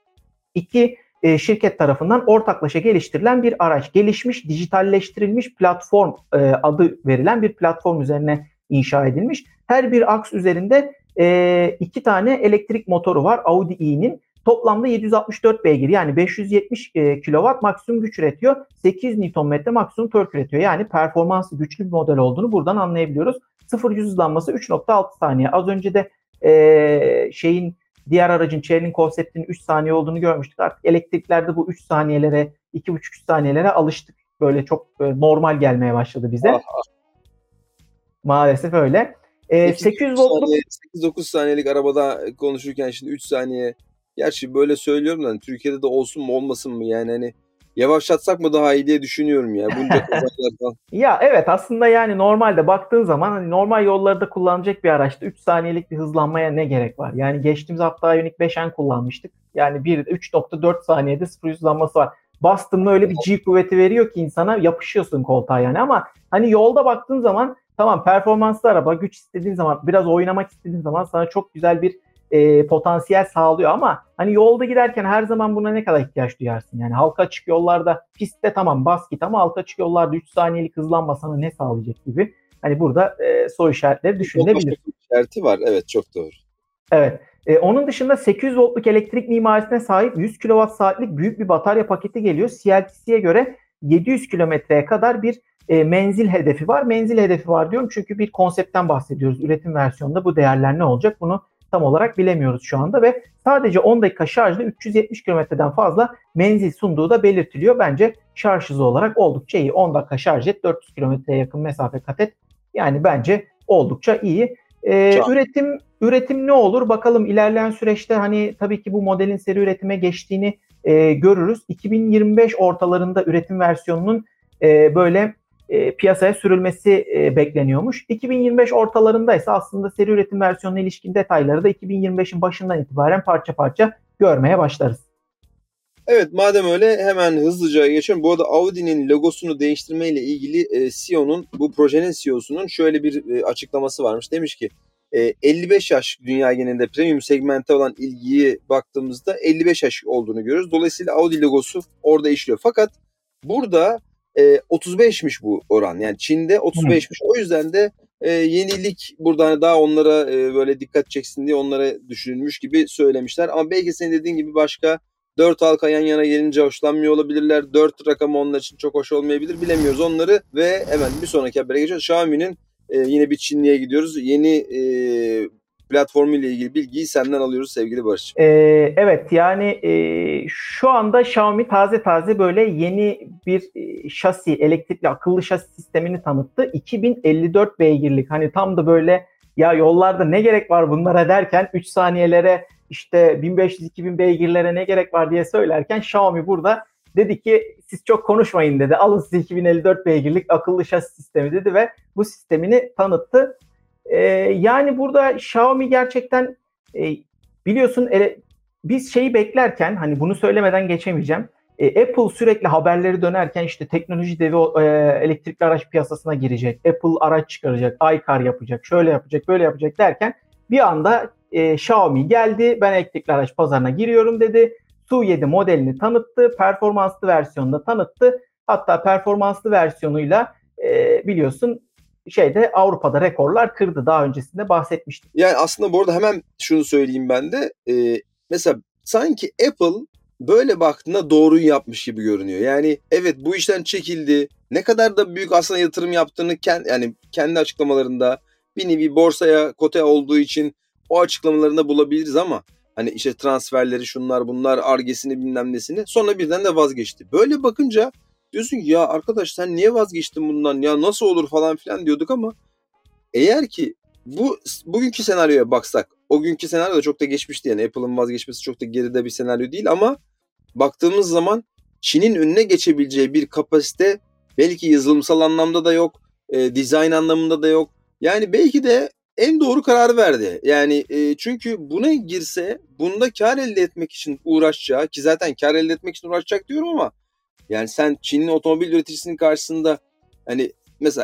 İki e, şirket tarafından ortaklaşa geliştirilen bir araç. Gelişmiş, dijitalleştirilmiş platform e, adı verilen bir platform üzerine inşa edilmiş. Her bir aks üzerinde e, iki tane elektrik motoru var Audi e'nin. Toplamda yedi yüz altmış dört beygir, yani beş yüz yetmiş e, kilowatt maksimum güç üretiyor. sekiz Newton metre maksimum tork üretiyor. Yani performanslı, güçlü bir model olduğunu buradan anlayabiliyoruz. sıfır yüz hızlanması üç nokta altı saniye. Az önce de e, şeyin diğer aracın Chery'nin konseptinin üç saniye olduğunu görmüştük. Artık elektriklerde bu üç saniyelere, iki buçuk üç saniyelere alıştık. Böyle çok e, normal gelmeye başladı bize. Ah, ah. Maalesef öyle. E, sekiz yüz voltluk sekiz dokuz saniyelik arabada konuşurken şimdi üç saniye. Gerçi böyle söylüyorum da hani Türkiye'de de olsun mu olmasın mı, yani hani yavaşlatsak mı daha iyi diye düşünüyorum ya. Bunca kazalardan. Ya evet, aslında yani normalde baktığın zaman hani normal yollarda kullanacak bir araçta üç saniyelik bir hızlanmaya ne gerek var? Yani geçtiğimiz hafta Ioniq beş N kullanmıştık. Yani bir üç nokta dört saniyede sıfır hızlanması var. Bastın mı öyle bir G kuvveti veriyor ki insana, yapışıyorsun koltuğa yani. Ama hani yolda baktığın zaman tamam, performanslı araba, güç istediğin zaman, biraz oynamak istediğin zaman sana çok güzel bir e, potansiyel sağlıyor, ama hani yolda giderken her zaman buna ne kadar ihtiyaç duyarsın? Yani halka açık yollarda, pistte tamam bas git, ama halka açık yollarda üç saniyelik hızlanma sana ne sağlayacak gibi. Hani burada e, soru işaretleri düşünülebilir. Soru işareti var, evet, çok doğru. Evet. E, onun dışında sekiz yüz voltluk elektrik mimarisine sahip yüz kilowatt saatlik büyük bir batarya paketi geliyor. C L T C'ye göre yedi yüz kilometreye kadar bir e, menzil hedefi var. Menzil hedefi var diyorum çünkü bir konseptten bahsediyoruz. Üretim versiyonunda bu değerler ne olacak bunu tam olarak bilemiyoruz şu anda ve sadece on dakika şarjla üç yüz yetmiş kilometreden fazla menzil sunduğu da belirtiliyor. Bence şarj hızı olarak oldukça iyi. on dakika şarj et, dört yüz kilometreye yakın mesafe kat et. Yani bence oldukça iyi. Ee, üretim üretim ne olur? Bakalım ilerleyen süreçte, hani tabii ki bu modelin seri üretime geçtiğini e, görürüz. iki bin yirmi beş ortalarında üretim versiyonunun e, böyle e, piyasaya sürülmesi e, bekleniyormuş. iki bin yirmi beş ortalarında ise aslında seri üretim versiyonuna ilişkin detayları da iki bin yirmi beşin başından itibaren parça parça görmeye başlarız. Evet, madem öyle hemen hızlıca geçelim. Bu arada Audi'nin logosunu değiştirmeyle ilgili e, C E O'nun, bu projenin C E O'sunun şöyle bir e, açıklaması varmış. Demiş ki e, elli beş yaş dünya genelinde premium segmente olan ilgiyi baktığımızda elli beş yaş olduğunu görüyoruz. Dolayısıyla Audi logosu orada işliyor. Fakat burada e, otuz beşmiş bu oran. Yani Çin'de otuz beşmiş. O yüzden de e, yenilik burada hani daha onlara e, böyle dikkat çeksin diye onlara düşünülmüş gibi söylemişler. Ama belki senin dediğin gibi başka dört halka yan yana gelince hoşlanmıyor olabilirler. dört rakamı onlar için çok hoş olmayabilir. Bilemiyoruz onları ve hemen bir sonraki habere geçiyoruz. Xiaomi'nin e, yine bir Çinli'ye gidiyoruz. Yeni e, platformu ile ilgili bilgiyi senden alıyoruz sevgili Barış. Ee, evet yani e, şu anda Xiaomi taze taze böyle yeni bir e, şasi, elektrikli akıllı şasi sistemini tanıttı. iki bin elli dört beygirlik, hani tam da böyle ya yollarda ne gerek var bunlara derken, üç saniyelere işte bin beş yüz iki bin beygirlere ne gerek var diye söylerken Xiaomi burada dedi ki siz çok konuşmayın dedi. Alın size iki bin elli dört beygirlik akıllı şasi sistemi dedi ve bu sistemini tanıttı. Ee, yani burada Xiaomi gerçekten e, biliyorsun e, biz şeyi beklerken, hani bunu söylemeden geçemeyeceğim. E, Apple sürekli haberleri dönerken işte teknoloji devi e, elektrikli araç piyasasına girecek. Apple araç çıkaracak, iCar yapacak, şöyle yapacak, böyle yapacak derken bir anda e, Xiaomi geldi. Ben elektrikli araç pazarına giriyorum dedi. Su yedi modelini tanıttı. Performanslı versiyonunu tanıttı. Hatta performanslı versiyonuyla e, biliyorsun şeyde Avrupa'da rekorlar kırdı. Daha öncesinde bahsetmiştik. Yani aslında bu arada hemen şunu söyleyeyim ben de. E, mesela sanki Apple böyle baktığında doğruyu yapmış gibi görünüyor. Yani evet, bu işten çekildi. Ne kadar da büyük aslında yatırım yaptığını kendi, yani kendi açıklamalarında bir nevi borsaya kote olduğu için o açıklamalarında bulabiliriz ama hani işte transferleri, şunlar bunlar, Ar-Ge'sini bilmem nesini, sonra birden de vazgeçti. Böyle bakınca diyorsun ki ya arkadaş sen niye vazgeçtin bundan, ya nasıl olur falan filan diyorduk ama eğer ki bu bugünkü senaryoya baksak, o günkü senaryo da çok da geçmişti, yani Apple'ın vazgeçmesi çok da geride bir senaryo değil ama baktığımız zaman Çin'in önüne geçebileceği bir kapasite belki yazılımsal anlamda da yok, e, dizayn anlamında da yok. Yani belki de en doğru kararı verdi. Yani e, çünkü buna girse bunda kar elde etmek için uğraşacağı, ki zaten kar elde etmek için uğraşacak diyorum ama yani sen Çinli otomobil üreticisinin karşısında hani mesela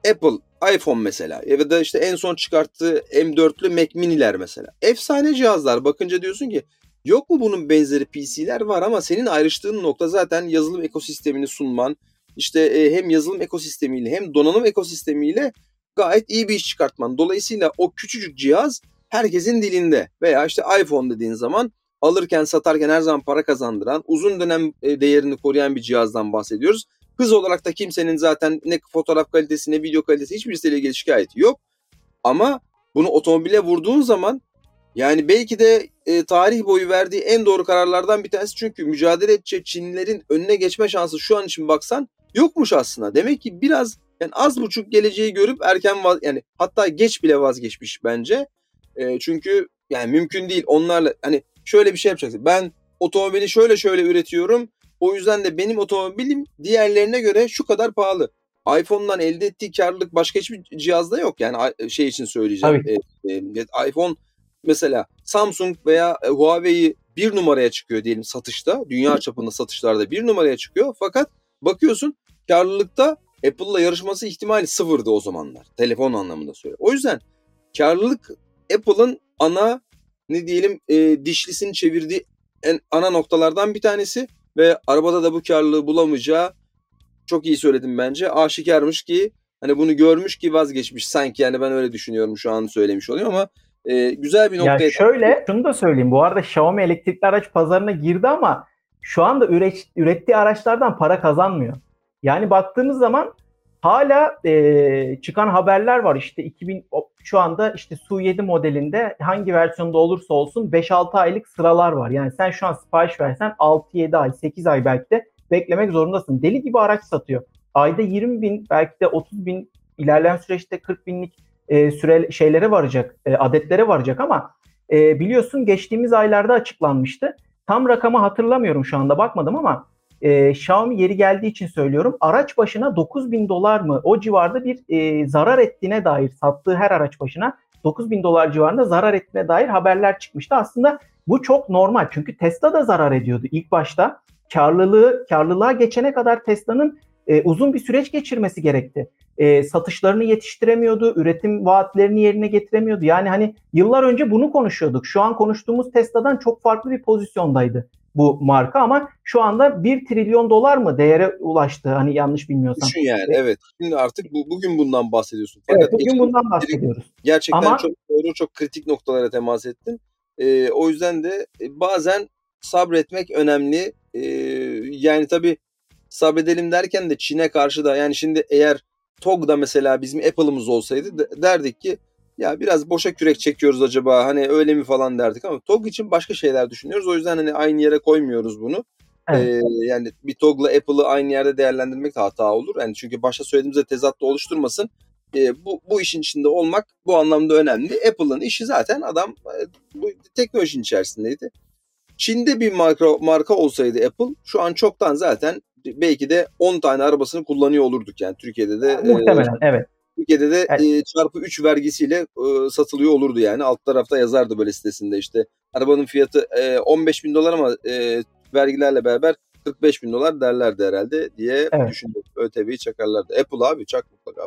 Apple iPhone mesela ya da işte en son çıkarttığı M dörtlü Mac Mini'ler mesela. Efsane cihazlar. Bakınca diyorsun ki yok mu bunun benzeri P C'ler? Var ama senin ayrıştığın nokta zaten yazılım ekosistemini sunman. İşte e, hem yazılım ekosistemiyle hem donanım ekosistemiyle gayet iyi bir iş çıkartman. Dolayısıyla o küçücük cihaz herkesin dilinde. Veya işte iPhone dediğin zaman alırken satarken her zaman para kazandıran, uzun dönem değerini koruyan bir cihazdan bahsediyoruz. Hız olarak da kimsenin zaten ne fotoğraf kalitesi ne video kalitesi hiçbirisiyle ilgili şikayeti yok. Ama bunu otomobile vurduğun zaman yani belki de e, tarih boyu verdiği en doğru kararlardan bir tanesi. Çünkü mücadele edecek Çinlilerin önüne geçme şansı şu an için baksan yokmuş aslında. Demek ki biraz yani az buçuk geleceği görüp erken vaz, yani hatta geç bile vazgeçmiş bence. E, çünkü yani mümkün değil onlarla hani şöyle bir şey yapacaksın. Ben otomobili şöyle şöyle üretiyorum. O yüzden de benim otomobilim diğerlerine göre şu kadar pahalı. iPhone'dan elde ettiği karlılık başka hiçbir cihazda yok. Yani şey için söyleyeceğim. E, e, iPhone mesela Samsung veya Huawei'yi bir numaraya çıkıyor diyelim satışta. Dünya çapında satışlarda bir numaraya çıkıyor. Fakat bakıyorsun karlılıkta Apple'la yarışması ihtimali sıfırdı o zamanlar. Telefon anlamında söylüyorum. O yüzden karlılık Apple'ın ana ne diyelim e, dişlisini çevirdiği en ana noktalardan bir tanesi ve arabada da bu karlılığı bulamayacağı çok iyi söyledim bence. Aşikarmış ki hani bunu görmüş ki vazgeçmiş sanki, yani ben öyle düşünüyorum şu an söylemiş oluyor ama e, güzel bir noktaya. Ya şöyle şunu da söyleyeyim. Bu arada Xiaomi elektrikli araç pazarına girdi ama şu anda üret, ürettiği araçlardan para kazanmıyor. Yani baktığımız zaman hala e, çıkan haberler var. İşte iki bin şu anda işte Su yedi modelinde hangi versiyonda olursa olsun beş altı aylık sıralar var. Yani sen şu an sipariş versen altı yedi ay, sekiz ay belki de beklemek zorundasın. Deli gibi araç satıyor. Ayda yirmi bin, belki de otuz bin, ilerleyen süreçte kırk binlik e, süre şeylere varacak, e, adetlere varacak ama e, biliyorsun geçtiğimiz aylarda açıklanmıştı. Tam rakamı hatırlamıyorum şu anda, bakmadım ama e, Xiaomi yeri geldiği için söylüyorum. Araç başına dokuz bin dolar mı o civarda bir e, zarar ettiğine dair, sattığı her araç başına dokuz bin dolar civarında zarar ettiğine dair haberler çıkmıştı. Aslında bu çok normal çünkü Tesla da zarar ediyordu ilk başta. Karlılığı, karlılığa geçene kadar Tesla'nın e, uzun bir süreç geçirmesi gerekti. E, satışlarını yetiştiremiyordu, üretim vaatlerini yerine getiremiyordu. Yani hani yıllar önce bunu konuşuyorduk. Şu an konuştuğumuz Tesla'dan çok farklı bir pozisyondaydı bu marka ama şu anda bir trilyon dolar mı değere ulaştı, hani yanlış bilmiyorsam. Düşün yani e, evet. Şimdi artık bu, bugün bundan bahsediyorsun. Fakat evet, bugün bundan bahsediyoruz. Gerçekten ama, çok doğru, çok kritik noktalara temas ettin. E, o yüzden de bazen sabretmek önemli. E, yani tabii sabredelim derken de Çin'e karşı da, yani şimdi eğer T O G'da mesela bizim Apple'ımız olsaydı derdik ki ya biraz boşa kürek çekiyoruz acaba, hani öyle mi falan derdik ama T O G için başka şeyler düşünüyoruz. O yüzden hani aynı yere koymuyoruz bunu. Evet. Ee, yani bir T O G'la Apple'ı aynı yerde değerlendirmek de hata olur. Yani çünkü başta söylediğimizde tezat da oluşturmasın. Ee, bu, bu işin içinde olmak bu anlamda önemli. Apple'ın işi zaten adam bu teknolojinin içerisindeydi. Çin'de bir marka, marka olsaydı Apple şu an çoktan zaten belki de on tane arabasını kullanıyor olurduk yani Türkiye'de de. Yani, muhtemelen e, evet. Türkiye'de de evet. e, çarpı üç vergisiyle e, satılıyor olurdu yani. Alt tarafta yazardı böyle sitesinde işte arabanın fiyatı e, on beş bin dolar ama e, vergilerle beraber kırk beş bin dolar derlerdi herhalde diye evet. düşündüm. ÖTV'yi çakarlardı. Apple abi çak mutlaka.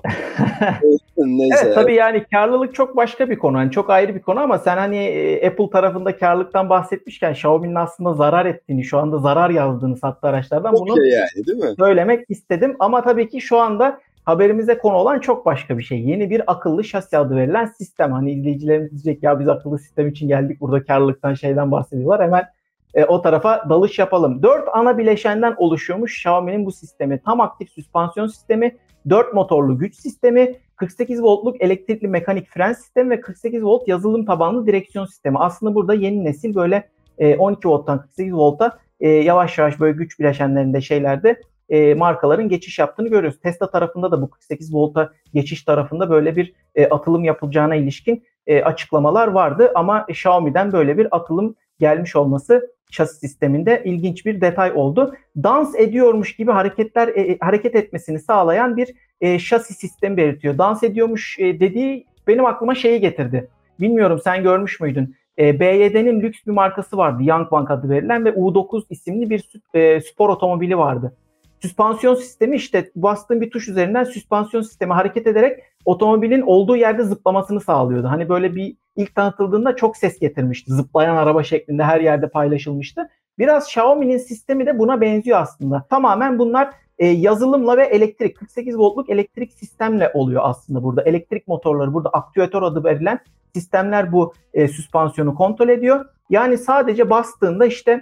Neyse. Evet tabii yani karlılık çok başka bir konu. Yani çok ayrı bir konu ama sen hani e, Apple tarafında karlılıktan bahsetmişken Xiaomi'nin aslında zarar ettiğini, şu anda zarar yazdığını sattığı araçlardan çok bunu yani, değil mi? Söylemek istedim. Ama tabii ki şu anda haberimize konu olan çok başka bir şey. Yeni bir akıllı şasi adı verilen sistem. Hani izleyicilerimiz diyecek ya biz akıllı sistem için geldik, burada karlılıktan şeyden bahsediyorlar. Hemen e, o tarafa dalış yapalım. Dört ana bileşenden oluşuyormuş Xiaomi'nin bu sistemi. Tam aktif süspansiyon sistemi, dört motorlu güç sistemi, kırk sekiz voltluk elektrikli mekanik fren sistemi ve kırk sekiz volt yazılım tabanlı direksiyon sistemi. Aslında burada yeni nesil böyle e, on iki volttan kırk sekiz volta e, yavaş yavaş böyle güç bileşenlerinde şeylerde E, markaların geçiş yaptığını görüyoruz. Tesla tarafında da bu kırk sekiz volta geçiş tarafında böyle bir e, atılım yapılacağına ilişkin e, açıklamalar vardı ama Xiaomi'den böyle bir atılım gelmiş olması şasi sisteminde ilginç bir detay oldu. Dans ediyormuş gibi hareketler e, hareket etmesini sağlayan bir e, şasi sistemi belirtiyor. Dans ediyormuş e, dediği benim aklıma şeyi getirdi. Bilmiyorum sen görmüş müydün? E, B Y D'nin lüks bir markası vardı. Yangwang adı verilen ve U dokuz isimli bir e, spor otomobili vardı. Süspansiyon sistemi işte bastığın bir tuş üzerinden süspansiyon sistemi hareket ederek otomobilin olduğu yerde zıplamasını sağlıyordu. Hani böyle bir ilk tanıtıldığında çok ses getirmişti. Zıplayan araba şeklinde her yerde paylaşılmıştı. Biraz Xiaomi'nin sistemi de buna benziyor aslında. Tamamen bunlar e, yazılımla ve elektrik, kırk sekiz voltluk elektrik sistemle oluyor aslında burada. Elektrik motorları, burada aktüatör adı verilen sistemler bu e, süspansiyonu kontrol ediyor. Yani sadece bastığında işte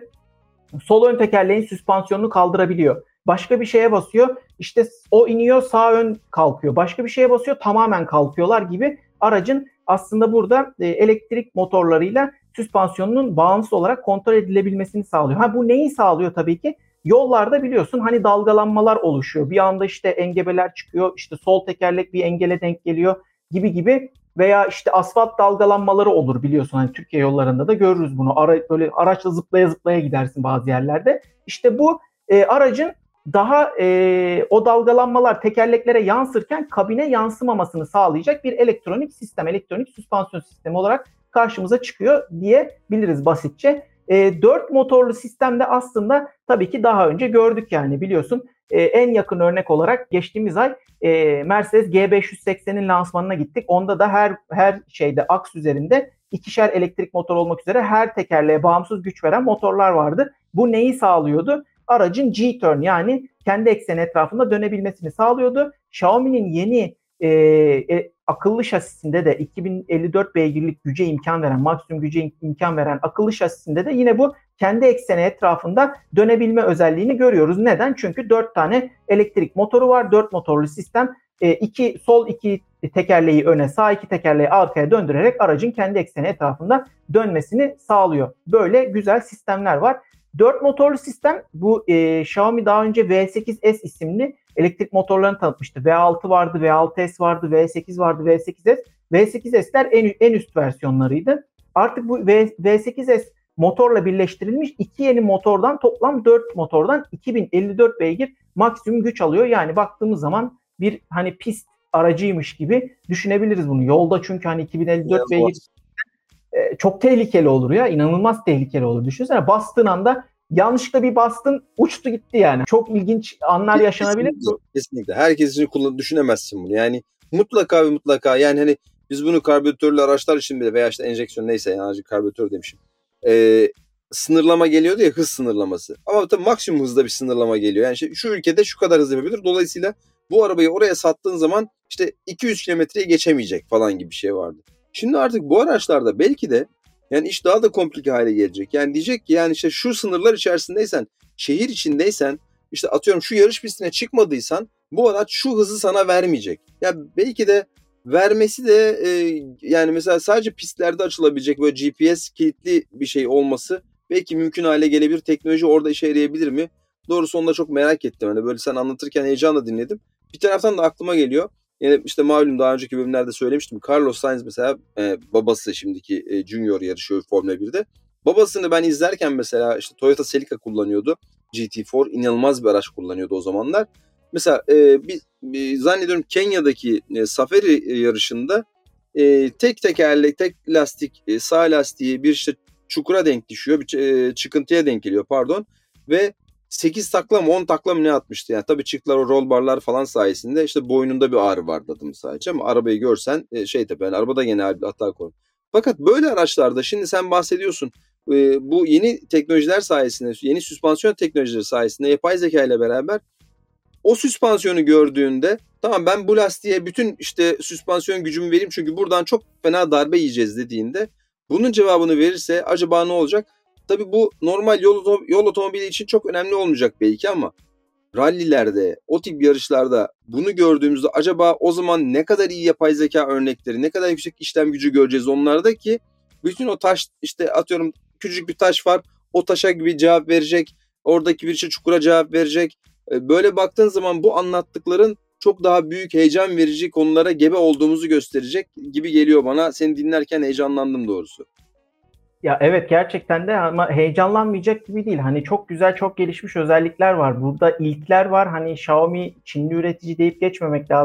sol ön tekerleğin süspansiyonunu kaldırabiliyor. Başka bir şeye basıyor, işte o iniyor, sağ ön kalkıyor. Başka bir şeye basıyor, tamamen kalkıyorlar gibi aracın aslında burada e, elektrik motorlarıyla süspansiyonunun bağımsız olarak kontrol edilebilmesini sağlıyor. Ha bu neyi sağlıyor tabii ki? Yollarda biliyorsun hani dalgalanmalar oluşuyor. Bir anda işte engebeler çıkıyor, işte sol tekerlek bir engele denk geliyor gibi gibi veya işte asfalt dalgalanmaları olur biliyorsun hani Türkiye yollarında da görürüz bunu. Ara, böyle araçla zıplaya zıplaya gidersin bazı yerlerde. İşte bu e, aracın daha e, o dalgalanmalar tekerleklere yansırken kabine yansımamasını sağlayacak bir elektronik sistem, elektronik süspansiyon sistemi olarak karşımıza çıkıyor diyebiliriz basitçe. E, dört motorlu sistemde aslında tabii ki daha önce gördük yani biliyorsun. E, en yakın örnek olarak geçtiğimiz ay e, Mercedes G beş yüz seksenin lansmanına gittik. Onda da her her şeyde aks üzerinde ikişer elektrik motor olmak üzere her tekerleğe bağımsız güç veren motorlar vardı. Bu neyi sağlıyordu? Aracın G-turn yani kendi ekseni etrafında dönebilmesini sağlıyordu. Xiaomi'nin yeni e, e, akıllı şasisinde de iki bin elli dört beygirlik güce imkan veren, maksimum güce imkan veren akıllı şasisinde de yine bu kendi ekseni etrafında dönebilme özelliğini görüyoruz. Neden? Çünkü dört tane elektrik motoru var. dört motorlu sistem e, iki sol iki tekerleği öne, sağ iki tekerleği arkaya döndürerek aracın kendi ekseni etrafında dönmesini sağlıyor. Böyle güzel sistemler var. dört motorlu sistem bu e, Xiaomi daha önce V sekiz S isimli elektrik motorlarını tanıtmıştı. V altı vardı, V altı S vardı, V sekiz vardı, V sekiz S. V sekiz S'ler en, en üst versiyonlarıydı. Artık bu v, V8 S motorla birleştirilmiş iki yeni motordan toplam dört motordan iki bin elli dört beygir maksimum güç alıyor. Yani baktığımız zaman bir hani pist aracıymış gibi düşünebiliriz bunu. Yolda çünkü hani iki bin elli dört beygir e, çok tehlikeli olur ya. İnanılmaz tehlikeli olur. Düşünsene bastığın anda yanlışlıkla bir bastın uçtu gitti yani. Çok ilginç anlar yaşanabilir. Kesinlikle. Kesinlikle. Herkes için kullan düşünemezsin bunu. Yani mutlaka ve mutlaka yani hani biz bunu karbüratörlü araçlar için bile veya işte enjeksiyon neyse yani karbüratör demişim. Ee, sınırlama geliyordu ya hız sınırlaması. Ama tabii maksimum hızda bir sınırlama geliyor. Yani işte şu ülkede şu kadar hız yapabilir. Dolayısıyla bu arabayı oraya sattığın zaman işte iki yüz kilometreyi geçemeyecek falan gibi bir şey vardı. Şimdi artık bu araçlarda belki de yani iş daha da komplike hale gelecek. Yani diyecek ki yani işte şu sınırlar içerisindeysen, şehir içindeysen, işte atıyorum şu yarış pistine çıkmadıysan bu araç şu hızı sana vermeyecek. Ya belki de vermesi de e, yani mesela sadece pistlerde açılabilecek böyle G P S kilitli bir şey olması belki mümkün hale gelebilir. Teknoloji orada işe yarayabilir mi? Doğrusu onu da çok merak ettim. Hani böyle sen anlatırken heyecanla dinledim. Bir taraftan da aklıma geliyor. Yani işte malum daha önceki bölümlerde söylemiştim. Carlos Sainz mesela e, babası şimdiki e, Junior yarışıyor Formula birde. Babasını ben izlerken mesela işte Toyota Celica kullanıyordu. G T dört inanılmaz bir araç kullanıyordu o zamanlar. Mesela e, bir, bir zannediyorum Kenya'daki e, Safari yarışında e, tek tekerlek, tek lastik, e, sağ lastiği bir işte çukura denk düşüyor. Bir e, çıkıntıya denk geliyor pardon. Ve sekiz takla mı on takla mı ne atmıştı yani. Tabii çıktılar o roll barlar falan sayesinde işte boynunda bir ağrı vardı adamın sadece ama arabayı görsen e, şey tabii yani arabada gene hata koy. Fakat böyle araçlarda şimdi sen bahsediyorsun e, bu yeni teknolojiler sayesinde yeni süspansiyon teknolojileri sayesinde yapay zeka ile beraber o süspansiyonu gördüğünde tamam ben bu lastiğe bütün işte süspansiyon gücümü vereyim çünkü buradan çok fena darbe yiyeceğiz dediğinde bunun cevabını verirse acaba ne olacak? Tabii bu normal yol, yol otomobili için çok önemli olmayacak belki ama rallilerde, o tip yarışlarda bunu gördüğümüzde acaba o zaman ne kadar iyi yapay zeka örnekleri, ne kadar yüksek işlem gücü göreceğiz onlarda ki bütün o taş işte atıyorum küçücük bir taş var o taşa gibi cevap verecek, oradaki bir şey çukura cevap verecek. Böyle baktığın zaman bu anlattıkların çok daha büyük heyecan verici konulara gebe olduğumuzu gösterecek gibi geliyor bana. Seni dinlerken heyecanlandım doğrusu. Ya evet gerçekten de ama heyecanlanmayacak gibi değil. Hani çok güzel, çok gelişmiş özellikler var. Burada ilkler var. Hani Xiaomi Çinli üretici deyip geçmemek lazım.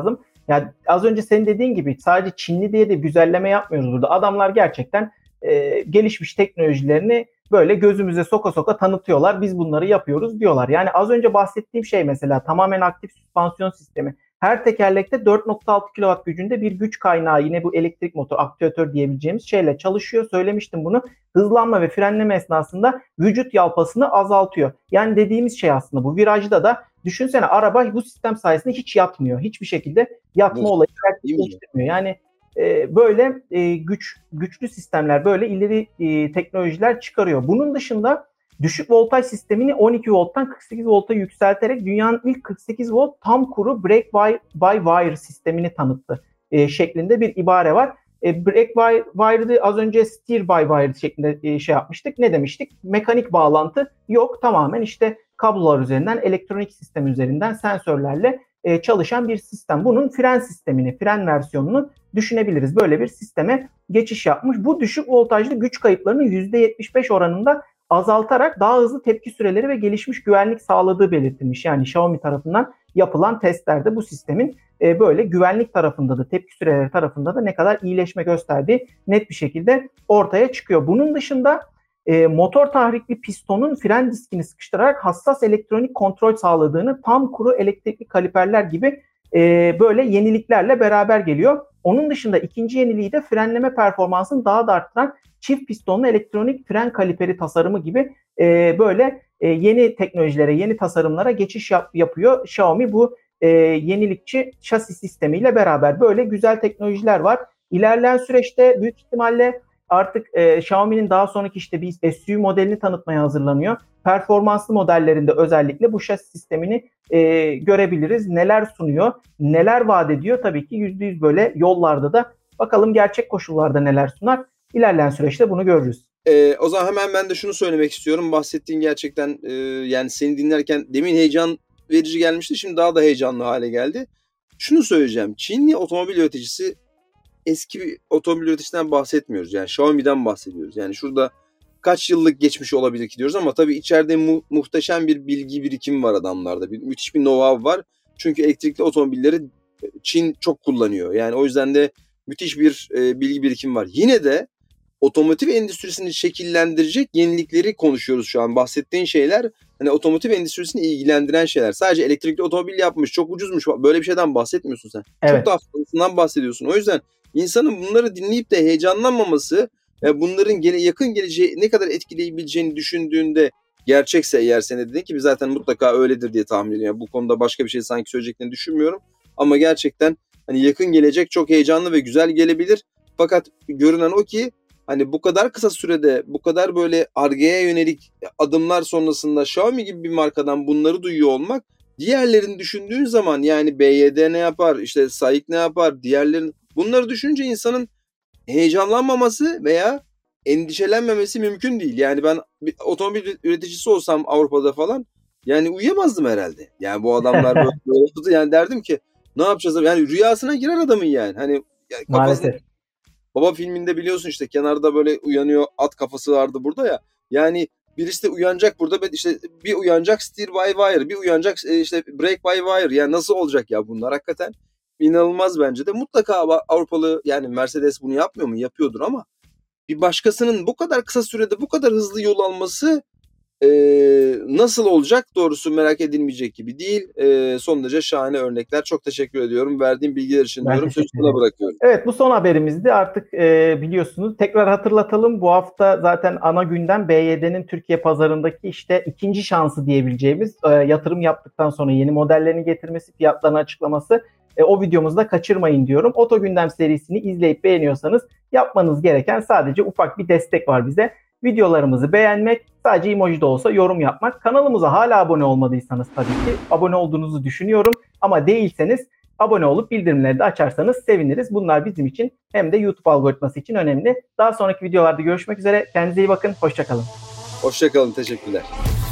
Yani az önce senin dediğin gibi sadece Çinli diye de güzelleme yapmıyoruz burada. Adamlar gerçekten e, gelişmiş teknolojilerini böyle gözümüze soka soka tanıtıyorlar. Biz bunları yapıyoruz diyorlar. Yani az önce bahsettiğim şey mesela tamamen aktif süspansiyon sistemi. Her tekerlekte dört nokta altı kilowatt gücünde bir güç kaynağı, yine bu elektrik motor, aktüatör diyebileceğimiz şeyle çalışıyor. Söylemiştim bunu. Hızlanma ve frenleme esnasında vücut yalpasını azaltıyor. Yani dediğimiz şey aslında bu. Virajda da düşünsene, araba bu sistem sayesinde hiç yatmıyor. Hiçbir şekilde yatma Bu, olayı gerçekleştirmiyor. Yani e, böyle e, güç güçlü sistemler, böyle ileri e, teknolojiler çıkarıyor. Bunun dışında düşük voltaj sistemini on iki volttan kırk sekiz volta yükselterek dünyanın ilk kırk sekiz volt tam kuru brake by, by wire sistemini tanıttı e, şeklinde bir ibare var. E, brake by wire'ı az önce steer by wire şeklinde e, şey yapmıştık. Ne demiştik? Mekanik bağlantı yok. Tamamen işte kablolar üzerinden, elektronik sistem üzerinden sensörlerle e, çalışan bir sistem. Bunun fren sistemini, fren versiyonunu düşünebiliriz. Böyle bir sisteme geçiş yapmış. Bu düşük voltajlı güç kayıplarını yüzde yetmiş beş oranında azaltarak daha hızlı tepki süreleri ve gelişmiş güvenlik sağladığı belirtilmiş. Yani Xiaomi tarafından yapılan testlerde bu sistemin e, böyle güvenlik tarafında da, tepki süreleri tarafında da ne kadar iyileşme gösterdiği net bir şekilde ortaya çıkıyor. Bunun dışında e, motor tahrikli pistonun fren diskini sıkıştırarak hassas elektronik kontrol sağladığını, tam kuru elektrikli kaliperler gibi e, böyle yeniliklerle beraber geliyor. Onun dışında ikinci yeniliği de frenleme performansını daha da arttıran çift pistonlu elektronik fren kaliperi tasarımı gibi e, böyle e, yeni teknolojilere, yeni tasarımlara geçiş yap, yapıyor Xiaomi bu e, yenilikçi şasi sistemiyle beraber. Böyle güzel teknolojiler var. İlerleyen süreçte büyük ihtimalle artık e, Xiaomi'nin daha sonraki işte bir S U V modelini tanıtmaya hazırlanıyor. Performanslı modellerinde özellikle bu şasi sistemini e, görebiliriz. Neler sunuyor, neler vaat ediyor? Tabii ki yüzde yüz böyle yollarda da bakalım gerçek koşullarda neler sunar. İlerleyen süreçte bunu görürüz. Ee, o zaman hemen ben de şunu söylemek istiyorum. Bahsettiğin gerçekten e, yani seni dinlerken demin heyecan verici gelmişti. Şimdi daha da heyecanlı hale geldi. Şunu söyleyeceğim. Çinli otomobil üreticisi eski bir otomobil üreticisinden bahsetmiyoruz. Yani Xiaomi'den bahsediyoruz. Yani şurada kaç yıllık geçmiş olabilir ki diyoruz ama tabii içeride mu- muhteşem bir bilgi birikimi var adamlarda. Bir, müthiş bir know-how var. Çünkü elektrikli otomobilleri Çin çok kullanıyor. Yani o yüzden de müthiş bir e, bilgi birikimi var. Yine de otomotiv endüstrisini şekillendirecek yenilikleri konuşuyoruz şu an. Bahsettiğin şeyler hani otomotiv endüstrisini ilgilendiren şeyler. Sadece elektrikli otomobil yapmış, çok ucuzmuş. Böyle bir şeyden bahsetmiyorsun sen. Evet. Çok daha fazlasından bahsediyorsun. O yüzden insanın bunları dinleyip de heyecanlanmaması, bunların gele, yakın geleceği ne kadar etkileyebileceğini düşündüğünde, gerçekse eğer sen dedin ki zaten mutlaka öyledir diye tahmin ediyorum. Yani bu konuda başka bir şey sanki söyleyeceklerini düşünmüyorum. Ama gerçekten hani yakın gelecek çok heyecanlı ve güzel gelebilir. Fakat görünen o ki hani bu kadar kısa sürede bu kadar böyle Ar-Ge'ye yönelik adımlar sonrasında Xiaomi gibi bir markadan bunları duyuyor olmak, diğerlerini düşündüğün zaman yani B Y D ne yapar, işte S A İ K ne yapar, diğerlerin, bunları düşününce insanın heyecanlanmaması veya endişelenmemesi mümkün değil. Yani ben bir otomobil üreticisi olsam Avrupa'da falan yani uyuyamazdım herhalde. Yani bu adamlar böyle, böyle yani derdim ki ne yapacağız? Yani rüyasına girer adamın yani. Hani yani kafasında, maalesef. Baba filminde biliyorsun işte kenarda böyle uyanıyor, at kafası vardı burada ya. Yani birisi de uyanacak burada, işte bir uyanacak steer by wire, bir uyanacak işte brake by wire. Yani nasıl olacak ya bunlar, hakikaten inanılmaz bence de. Mutlaka Avrupalı yani Mercedes bunu yapmıyor mu? Yapıyordur ama bir başkasının bu kadar kısa sürede bu kadar hızlı yol alması e, nasıl olacak doğrusu merak edilmeyecek gibi değil. E, son derece şahane örnekler. Çok teşekkür ediyorum verdiğim bilgiler için Ben diyorum. Sözü sana bırakıyorum. Evet, bu son haberimizdi. Artık e, biliyorsunuz. Tekrar hatırlatalım. Bu hafta zaten ana gündem B Y D'nin Türkiye pazarındaki işte ikinci şansı diyebileceğimiz e, yatırım yaptıktan sonra yeni modellerini getirmesi, fiyatlarını açıklaması. E, o videomuzu da kaçırmayın diyorum. Oto Gündem serisini izleyip beğeniyorsanız yapmanız gereken sadece ufak bir destek var bize. Videolarımızı beğenmek, sadece emoji de olsa yorum yapmak. Kanalımıza hala abone olmadıysanız tabii ki abone olduğunuzu düşünüyorum. Ama değilseniz abone olup bildirimleri de açarsanız seviniriz. Bunlar bizim için hem de YouTube algoritması için önemli. Daha sonraki videolarda görüşmek üzere. Kendinize iyi bakın. Hoşça kalın. Hoşça kalın. Teşekkürler.